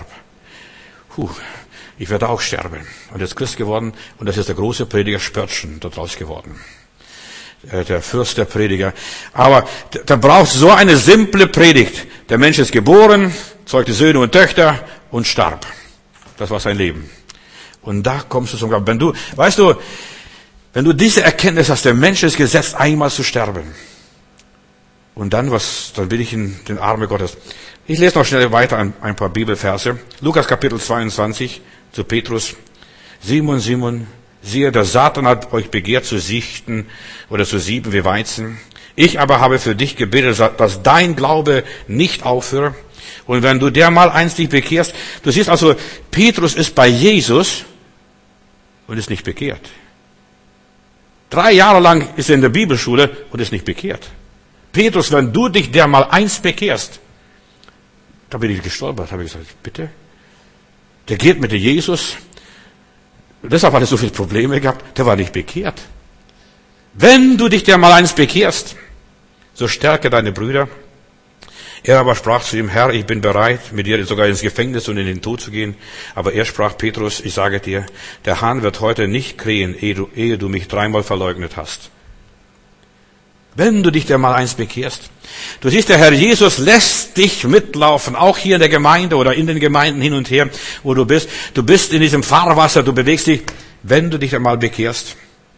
Ich werde auch sterben. Und er ist Christ geworden und das ist der große Prediger Spörtchen daraus geworden. Der Fürst der Prediger. Aber da braucht so eine simple Predigt. Der Mensch ist geboren, zeugte Söhne und Töchter und starb. Das war sein Leben. Und da kommst du zum Glauben. Wenn du diese Erkenntnis hast, der Mensch ist gesetzt, einmal zu sterben. Und dann bin ich in den Armen Gottes. Ich lese noch schnell weiter ein paar Bibelverse. Lukas Kapitel 22 zu Petrus. Simon, Simon, siehe, der Satan hat euch begehrt zu sichten oder zu sieben wie Weizen. Ich aber habe für dich gebetet, dass dein Glaube nicht aufhöre. Und wenn du dermals dich bekehrst, du siehst also, Petrus ist bei Jesus und ist nicht bekehrt. 3 Jahre lang ist er in der Bibelschule und ist nicht bekehrt. Petrus, wenn du dich dermals bekehrst, da bin ich gestolpert, habe ich gesagt, bitte? Der geht mit Jesus, deshalb hat er so viele Probleme gehabt, der war nicht bekehrt. Wenn du dich dermals bekehrst, so stärke deine Brüder. Er aber sprach zu ihm, Herr, ich bin bereit, mit dir sogar ins Gefängnis und in den Tod zu gehen. Aber er sprach, Petrus, ich sage dir, der Hahn wird heute nicht krähen, ehe du mich 3-mal verleugnet hast. Wenn du dich dermals bekehrst. Du siehst, der Herr Jesus lässt dich mitlaufen, auch hier in der Gemeinde oder in den Gemeinden hin und her, wo du bist. Du bist in diesem Fahrwasser, du bewegst dich, wenn du dich einmal bekehrst.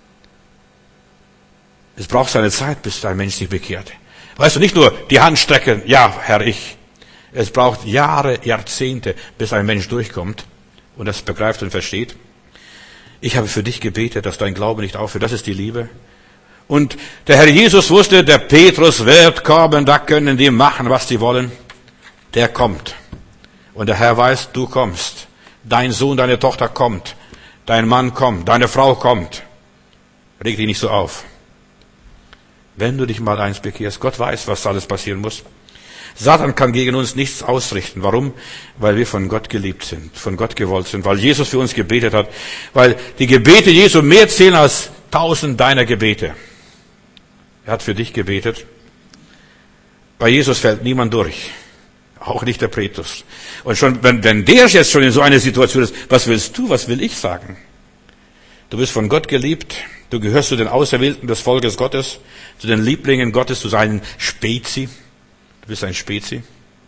Es braucht seine Zeit, bis ein Mensch sich bekehrt. Weißt du, nicht nur die Hand strecken, ja, Herr, ich. Es braucht Jahre, Jahrzehnte, bis ein Mensch durchkommt und das begreift und versteht. Ich habe für dich gebetet, dass dein Glaube nicht aufhört. Das ist die Liebe. Und der Herr Jesus wusste, der Petrus wird kommen, da können die machen, was sie wollen. Der kommt. Und der Herr weiß, du kommst. Dein Sohn, deine Tochter kommt. Dein Mann kommt. Deine Frau kommt. Reg dich nicht so auf. Wenn du dich mal bekehrst, Gott weiß, was alles passieren muss. Satan kann gegen uns nichts ausrichten. Warum? Weil wir von Gott geliebt sind, von Gott gewollt sind, weil Jesus für uns gebetet hat, weil die Gebete Jesu mehr zählen als 1000 deiner Gebete. Er hat für dich gebetet. Bei Jesus fällt niemand durch. Auch nicht der Petrus. Und schon, wenn der jetzt schon in so einer Situation ist, was willst du, was will ich sagen? Du bist von Gott geliebt. Du gehörst zu den Auserwählten des Volkes Gottes, zu den Lieblingen Gottes, zu seinen Spezi. Du bist ein Spezi.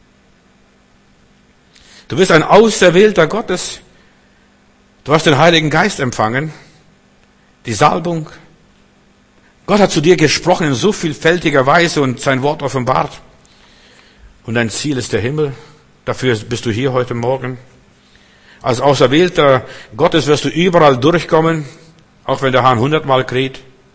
Du bist ein Auserwählter Gottes. Du hast den Heiligen Geist empfangen. Die Salbung. Gott hat zu dir gesprochen in so vielfältiger Weise und sein Wort offenbart. Und dein Ziel ist der Himmel. Dafür bist du hier heute Morgen. Als Auserwählter Gottes wirst du überall durchkommen, auch wenn der Hahn 100-mal kräht.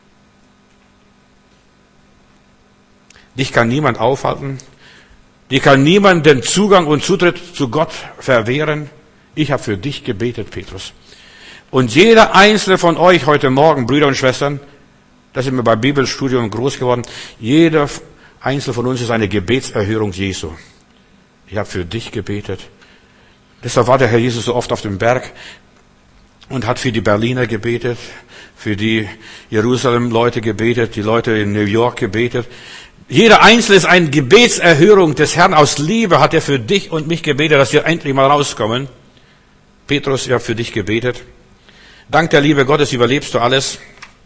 Dich kann niemand aufhalten. Dir kann niemand den Zugang und Zutritt zu Gott verwehren. Ich habe für dich gebetet, Petrus. Und jeder einzelne von euch heute Morgen, Brüder und Schwestern, das ist mir beim Bibelstudium groß geworden, jeder einzelne von uns ist eine Gebetserhörung Jesu. Ich habe für dich gebetet. Deshalb war der Herr Jesus so oft auf dem Berg und hat für die Berliner gebetet, für die Jerusalem-Leute gebetet, die Leute in New York gebetet. Jeder Einzelne ist eine Gebetserhörung des Herrn. Aus Liebe hat er für dich und mich gebetet, dass wir endlich mal rauskommen. Petrus, ich habe für dich gebetet. Dank der Liebe Gottes überlebst du alles.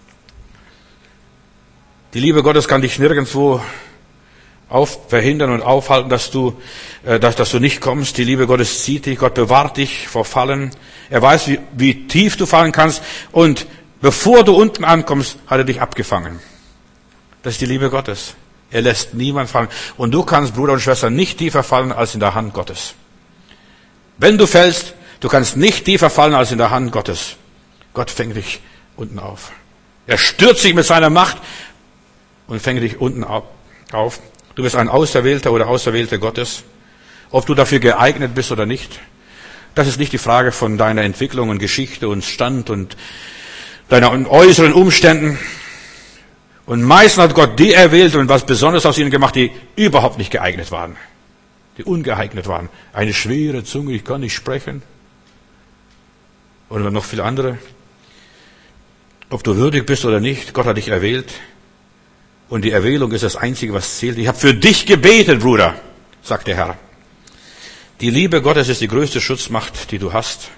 Die Liebe Gottes kann dich nirgendwo verhindern und aufhalten, dass du nicht kommst. Die Liebe Gottes zieht dich. Gott bewahrt dich vor Fallen. Er weiß, wie tief du fallen kannst. Und bevor du unten ankommst, hat er dich abgefangen. Das ist die Liebe Gottes. Er lässt niemand fallen. Und du kannst, Bruder und Schwester, nicht tiefer fallen als in der Hand Gottes. Wenn du fällst, du kannst nicht tiefer fallen als in der Hand Gottes. Gott fängt dich unten auf. Er stürzt sich mit seiner Macht und fängt dich unten auf. Du bist ein Auserwählter oder Auserwählte Gottes. Ob du dafür geeignet bist oder nicht, das ist nicht die Frage von deiner Entwicklung und Geschichte und Stand und deiner äußeren Umständen. Und meistens hat Gott die erwählt und was Besonderes aus ihnen gemacht, die überhaupt nicht geeignet waren. Die ungeeignet waren. Eine schwere Zunge, ich kann nicht sprechen. Oder noch viele andere. Ob du würdig bist oder nicht, Gott hat dich erwählt. Und die Erwählung ist das Einzige, was zählt. Ich habe für dich gebetet, Bruder, sagt der Herr. Die Liebe Gottes ist die größte Schutzmacht, die du hast.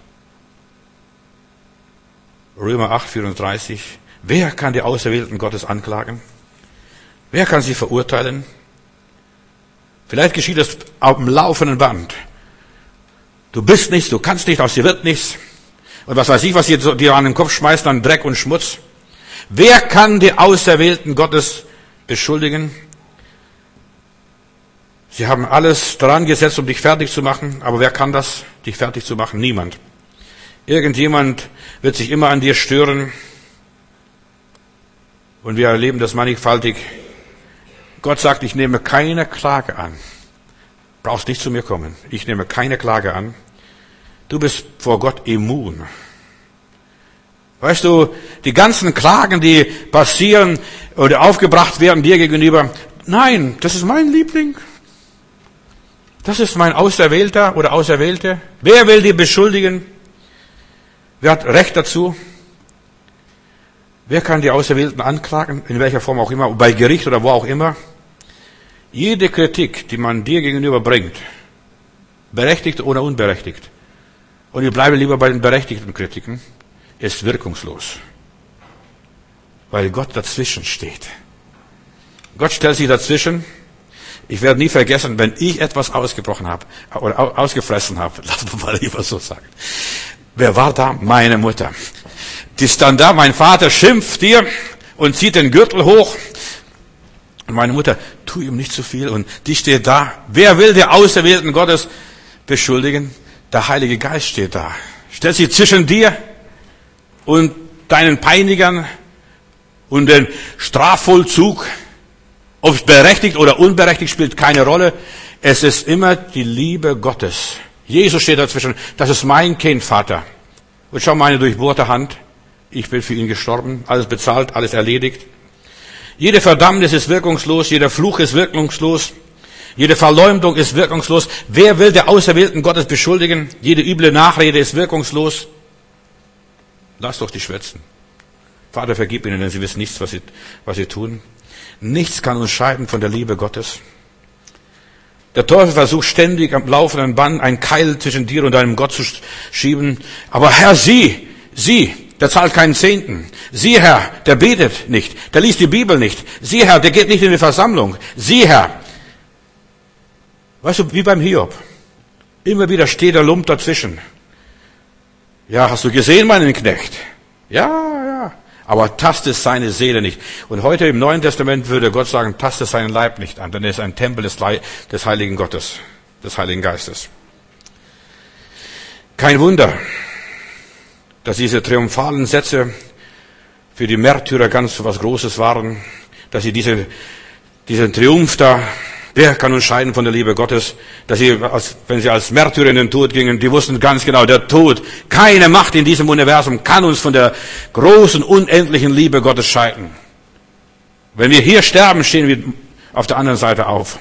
Römer 8, 34. Wer kann die Auserwählten Gottes anklagen? Wer kann sie verurteilen? Vielleicht geschieht es auf dem laufenden Band. Du bist nichts, du kannst nicht, aus dir wird nichts. Und was weiß ich, was dir an den Kopf schmeißt, an Dreck und Schmutz. Wer kann die Auserwählten Gottes beschuldigen? Sie haben alles dran gesetzt, um dich fertig zu machen. Aber wer kann das, dich fertig zu machen? Niemand. Irgendjemand wird sich immer an dir stören. Und wir erleben das mannigfaltig. Gott sagt, ich nehme keine Klage an. Brauchst nicht zu mir kommen. Ich nehme keine Klage an. Du bist vor Gott immun. Weißt du, die ganzen Klagen, die passieren oder aufgebracht werden dir gegenüber, nein, das ist mein Liebling. Das ist mein Auserwählter oder Auserwählte. Wer will die beschuldigen? Wer hat Recht dazu? Wer kann die Auserwählten anklagen? In welcher Form auch immer, bei Gericht oder wo auch immer. Jede Kritik, die man dir gegenüber bringt, berechtigt oder unberechtigt, und ich bleibe lieber bei den berechtigten Kritiken, ist wirkungslos. Weil Gott dazwischen steht. Gott stellt sich dazwischen. Ich werde nie vergessen, wenn ich etwas ausgebrochen habe oder ausgefressen habe, lass mich mal lieber so sagen. Wer war da? Meine Mutter. Die stand da, mein Vater schimpft dir und zieht den Gürtel hoch. Und meine Mutter, tu ihm nicht zu viel. Und die steht da. Wer will die Auserwählten Gottes beschuldigen? Der Heilige Geist steht da. Stellt sich zwischen dir und deinen Peinigern und den Strafvollzug. Ob es berechtigt oder unberechtigt, spielt keine Rolle. Es ist immer die Liebe Gottes. Jesus steht dazwischen. Das ist mein Kind, Vater. Und schau meine durchbohrte Hand. Ich bin für ihn gestorben. Alles bezahlt, alles erledigt. Jede Verdammnis ist wirkungslos. Jeder Fluch ist wirkungslos. Jede Verleumdung ist wirkungslos. Wer will der Auserwählten Gottes beschuldigen? Jede üble Nachrede ist wirkungslos. Lass doch die schwätzen. Vater, vergib ihnen, denn sie wissen nichts, was sie tun. Nichts kann uns scheiden von der Liebe Gottes. Der Teufel versucht ständig am laufenden Band ein Keil zwischen dir und deinem Gott zu schieben. Aber Herr, sie, der zahlt keinen Zehnten. Sie, Herr, der betet nicht, der liest die Bibel nicht. Sie, Herr, der geht nicht in die Versammlung. Sie, Herr. Weißt du, wie beim Hiob. Immer wieder steht der Lump dazwischen. Ja, hast du gesehen, meinen Knecht? Ja. Aber tastet seine Seele nicht. Und heute im Neuen Testament würde Gott sagen, tastet seinen Leib nicht an, denn er ist ein Tempel des Heiligen Gottes, des Heiligen Geistes. Kein Wunder, dass diese triumphalen Sätze für die Märtyrer ganz was Großes waren, dass sie diesen Triumph da, wer kann uns scheiden von der Liebe Gottes, dass sie, wenn sie als Märtyrer in den Tod gingen, die wussten ganz genau, der Tod, keine Macht in diesem Universum kann uns von der großen, unendlichen Liebe Gottes scheiden. Wenn wir hier sterben, stehen wir auf der anderen Seite auf.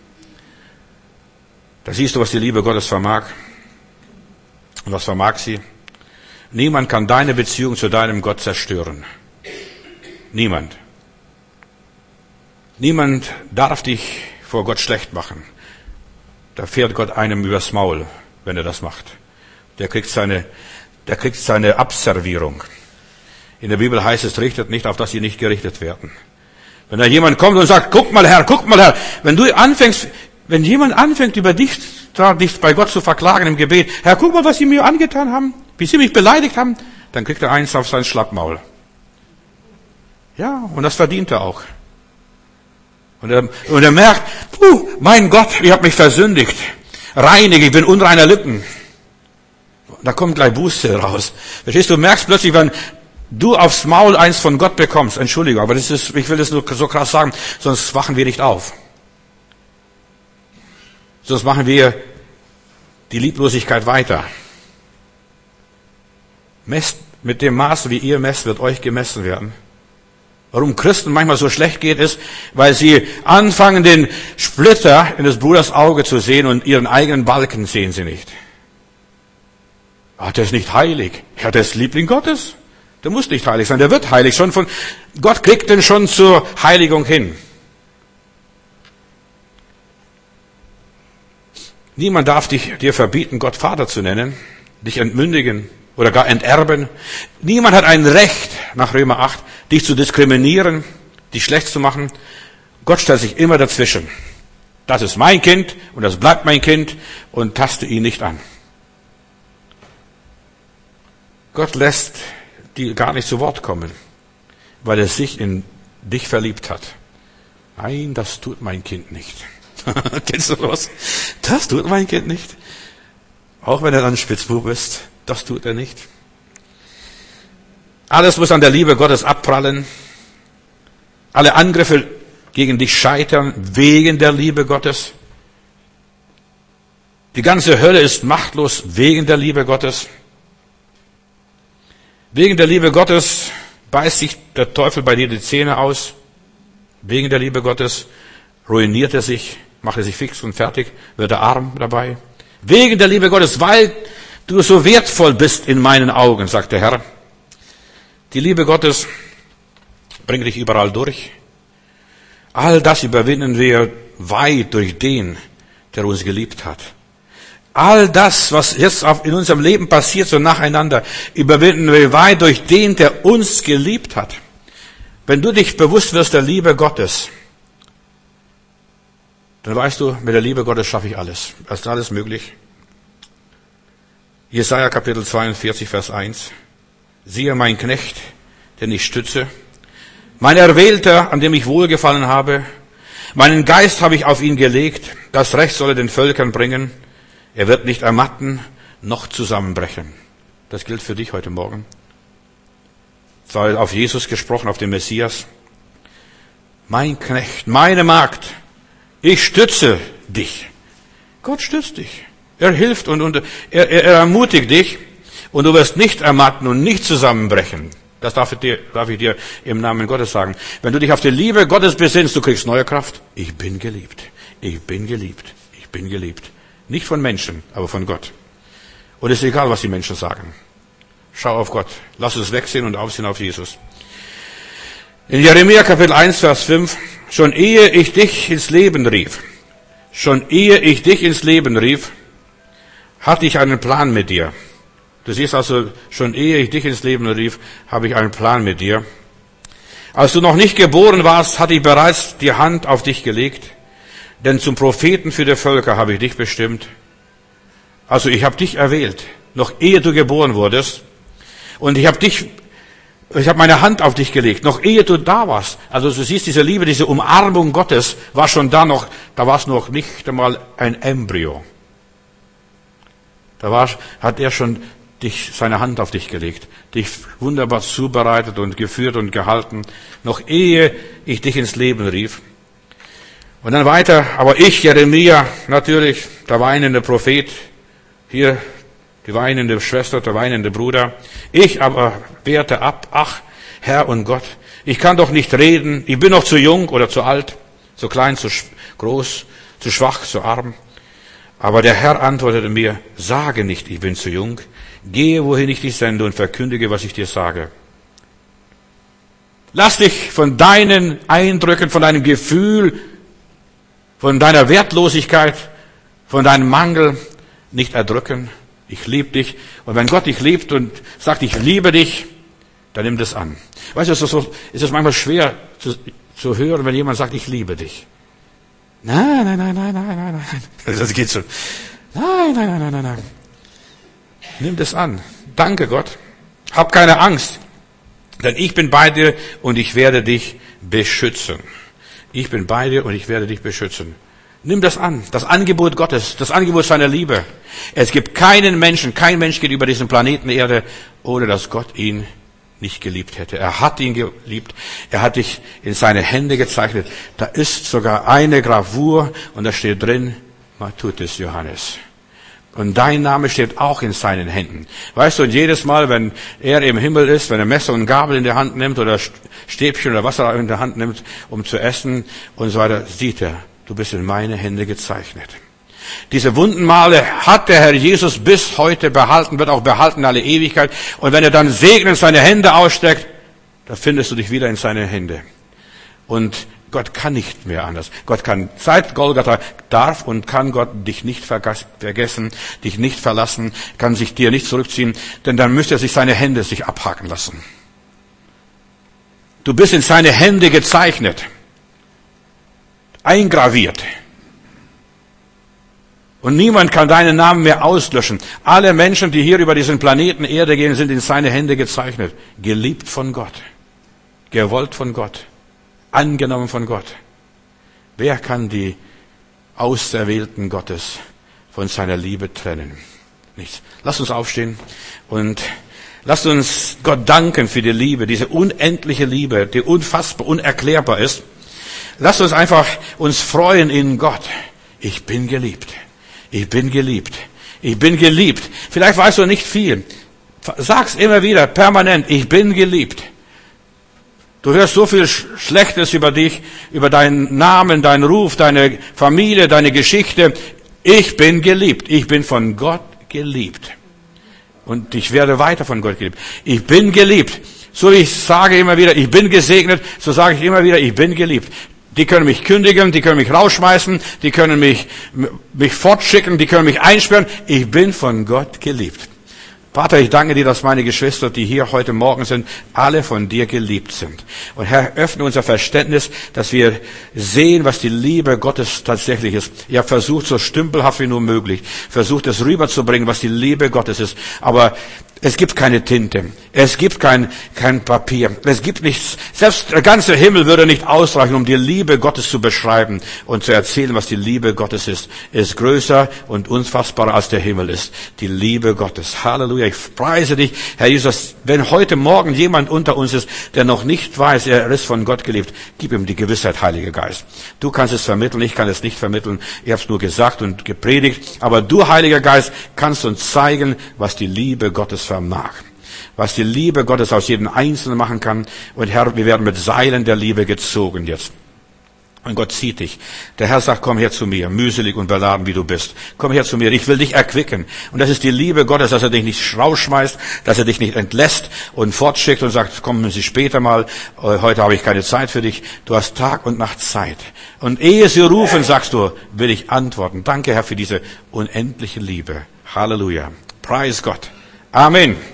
Da siehst du, was die Liebe Gottes vermag. Und was vermag sie? Niemand kann deine Beziehung zu deinem Gott zerstören. Niemand. Niemand darf dich vor Gott schlecht machen. Da fährt Gott einem übers Maul, wenn er das macht. Der kriegt seine Abservierung. In der Bibel heißt es, richtet nicht, auf dass sie nicht gerichtet werden. Wenn da jemand kommt und sagt, guck mal Herr, wenn jemand anfängt über dich bei Gott zu verklagen im Gebet, Herr, guck mal, was sie mir angetan haben, wie sie mich beleidigt haben, dann kriegt er eins auf sein Schlappmaul. Ja, und das verdient er auch. Und er merkt, mein Gott, ich habe mich versündigt. Reinig, ich bin unreiner Lippen. Da kommt gleich Buße raus. Verstehst du, merkst plötzlich, wenn du aufs Maul eins von Gott bekommst, Entschuldigung, aber ich will das nur so krass sagen, sonst wachen wir nicht auf. Sonst machen wir die Lieblosigkeit weiter. Messt mit dem Maß, wie ihr messt, wird euch gemessen werden. Warum Christen manchmal so schlecht geht, ist, weil sie anfangen, den Splitter in des Bruders Auge zu sehen und ihren eigenen Balken sehen sie nicht. Der ist nicht heilig. Ja, der ist Liebling Gottes. Der muss nicht heilig sein. Der wird heilig. Gott kriegt den schon zur Heiligung hin. Niemand darf dir verbieten, Gott Vater zu nennen, dich entmündigen oder gar enterben. Niemand hat ein Recht, nach Römer 8, dich zu diskriminieren, dich schlecht zu machen. Gott stellt sich immer dazwischen. Das ist mein Kind und das bleibt mein Kind und taste ihn nicht an. Gott lässt die gar nicht zu Wort kommen, weil er sich in dich verliebt hat. Nein, das tut mein Kind nicht. Kennst du was? Das tut mein Kind nicht. Auch wenn er ein Spitzbub ist, das tut er nicht. Alles muss an der Liebe Gottes abprallen. Alle Angriffe gegen dich scheitern wegen der Liebe Gottes. Die ganze Hölle ist machtlos wegen der Liebe Gottes. Wegen der Liebe Gottes beißt sich der Teufel bei dir die Zähne aus. Wegen der Liebe Gottes ruiniert er sich, macht er sich fix und fertig, wird er arm dabei. Wegen der Liebe Gottes, weil du so wertvoll bist in meinen Augen, sagt der Herr. Die Liebe Gottes bringt dich überall durch. All das überwinden wir weit durch den, der uns geliebt hat. All das, was jetzt in unserem Leben passiert, so nacheinander, überwinden wir weit durch den, der uns geliebt hat. Wenn du dich bewusst wirst der Liebe Gottes, dann weißt du, mit der Liebe Gottes schaffe ich alles. Es ist alles möglich. Jesaja Kapitel 42, Vers 1. Siehe mein Knecht, den ich stütze, mein Erwählter, an dem ich wohlgefallen habe, meinen Geist habe ich auf ihn gelegt, das Recht soll er den Völkern bringen, er wird nicht ermatten, noch zusammenbrechen. Das gilt für dich heute Morgen. Es war auf Jesus gesprochen, auf den Messias. Mein Knecht, meine Magd, ich stütze dich. Gott stützt dich. Er hilft und er ermutigt dich und du wirst nicht ermatten und nicht zusammenbrechen. Das darf ich dir im Namen Gottes sagen. Wenn du dich auf die Liebe Gottes besinnst, du kriegst neue Kraft. Ich bin geliebt. Ich bin geliebt. Ich bin geliebt. Nicht von Menschen, aber von Gott. Und es ist egal, was die Menschen sagen. Schau auf Gott. Lass uns wegsehen und aufsehen auf Jesus. In Jeremia Kapitel 1, Vers 5. Schon ehe ich dich ins Leben rief, hatte ich einen Plan mit dir. Du siehst also, schon ehe ich dich ins Leben rief, habe ich einen Plan mit dir. Als du noch nicht geboren warst, hatte ich bereits die Hand auf dich gelegt, denn zum Propheten für die Völker habe ich dich bestimmt. Also ich habe dich erwählt, noch ehe du geboren wurdest. Und ich habe meine Hand auf dich gelegt, noch ehe du da warst. Also du siehst, diese Liebe, diese Umarmung Gottes war schon da war es noch nicht einmal ein Embryo. Hat er schon seine Hand auf dich gelegt, dich wunderbar zubereitet und geführt und gehalten, noch ehe ich dich ins Leben rief. Und dann weiter, aber ich, Jeremia, natürlich, der weinende Prophet, hier die weinende Schwester, der weinende Bruder. Ich aber wehrte ab, ach, Herr und Gott, ich kann doch nicht reden, ich bin noch zu jung oder zu alt, zu klein, zu groß, zu schwach, zu arm. Aber der Herr antwortete mir, sage nicht, ich bin zu jung, gehe, wohin ich dich sende und verkündige, was ich dir sage. Lass dich von deinen Eindrücken, von deinem Gefühl, von deiner Wertlosigkeit, von deinem Mangel nicht erdrücken. Ich liebe dich. Und wenn Gott dich liebt und sagt, ich liebe dich, dann nimm das an. Weißt du, ist es manchmal schwer zu hören, wenn jemand sagt, ich liebe dich. Nein. Das geht schon. Nein. Nimm das an. Danke Gott. Hab keine Angst. Denn ich bin bei dir und ich werde dich beschützen. Ich bin bei dir und ich werde dich beschützen. Nimm das an. Das Angebot Gottes, das Angebot seiner Liebe. Es gibt kein Mensch geht über diesen Planeten Erde, ohne dass Gott ihn nicht geliebt hätte. Er hat ihn geliebt. Er hat dich in seine Hände gezeichnet. Da ist sogar eine Gravur und da steht drin, Matthäus Johannes. Und dein Name steht auch in seinen Händen. Weißt du, und jedes Mal, wenn er im Himmel ist, wenn er Messer und Gabel in die Hand nimmt oder Stäbchen oder Wasser in die Hand nimmt, um zu essen und so weiter, sieht er, du bist in meine Hände gezeichnet. Diese Wundenmale hat der Herr Jesus bis heute behalten, wird auch behalten in alle Ewigkeit. Und wenn er dann segnend seine Hände ausstreckt, da findest du dich wieder in seine Hände. Und Gott kann nicht mehr anders. Gott kann, seit Golgatha darf und kann Gott dich nicht vergessen, dich nicht verlassen, kann sich dir nicht zurückziehen, denn dann müsste er sich seine Hände sich abhaken lassen. Du bist in seine Hände gezeichnet, eingraviert. Und niemand kann deinen Namen mehr auslöschen. Alle Menschen, die hier über diesen Planeten Erde gehen, sind in seine Hände gezeichnet. Geliebt von Gott. Gewollt von Gott. Angenommen von Gott. Wer kann die Auserwählten Gottes von seiner Liebe trennen? Nichts. Lasst uns aufstehen und lasst uns Gott danken für die Liebe, diese unendliche Liebe, die unfassbar, unerklärbar ist. Lasst uns einfach uns freuen in Gott. Ich bin geliebt. Ich bin geliebt. Ich bin geliebt. Vielleicht weißt du nicht viel. Sag's immer wieder, permanent. Ich bin geliebt. Du hörst so viel Schlechtes über dich, über deinen Namen, deinen Ruf, deine Familie, deine Geschichte. Ich bin geliebt. Ich bin von Gott geliebt. Und ich werde weiter von Gott geliebt. Ich bin geliebt. So wie ich sage immer wieder, ich bin gesegnet, so sage ich immer wieder, ich bin geliebt. Die können mich kündigen, die können mich rausschmeißen, die können mich fortschicken, die können mich einsperren. Ich bin von Gott geliebt. Vater, ich danke dir, dass meine Geschwister, die hier heute Morgen sind, alle von dir geliebt sind. Und Herr, öffne unser Verständnis, dass wir sehen, was die Liebe Gottes tatsächlich ist. Ich habe versucht, so stümpelhaft wie nur möglich, versucht es rüberzubringen, was die Liebe Gottes ist. Aber es gibt keine Tinte. Es gibt kein Papier. Es gibt nichts. Selbst der ganze Himmel würde nicht ausreichen, um die Liebe Gottes zu beschreiben und zu erzählen, was die Liebe Gottes ist. Es ist größer und unfassbarer als der Himmel ist. Die Liebe Gottes. Halleluja. Ich preise dich, Herr Jesus. Wenn heute Morgen jemand unter uns ist, der noch nicht weiß, er ist von Gott geliebt, gib ihm die Gewissheit, Heiliger Geist. Du kannst es vermitteln, ich kann es nicht vermitteln. Ich habe es nur gesagt und gepredigt. Aber du, Heiliger Geist, kannst uns zeigen, was die Liebe Gottes vermag. Was die Liebe Gottes aus jedem Einzelnen machen kann. Und Herr, wir werden mit Seilen der Liebe gezogen jetzt. Und Gott zieht dich. Der Herr sagt, komm her zu mir, mühselig und beladen, wie du bist. Komm her zu mir, ich will dich erquicken. Und das ist die Liebe Gottes, dass er dich nicht rausschmeißt, dass er dich nicht entlässt und fortschickt und sagt, kommen Sie später mal, heute habe ich keine Zeit für dich. Du hast Tag und Nacht Zeit. Und ehe sie rufen, sagst du, will ich antworten. Danke, Herr, für diese unendliche Liebe. Halleluja. Preis Gott. Amen.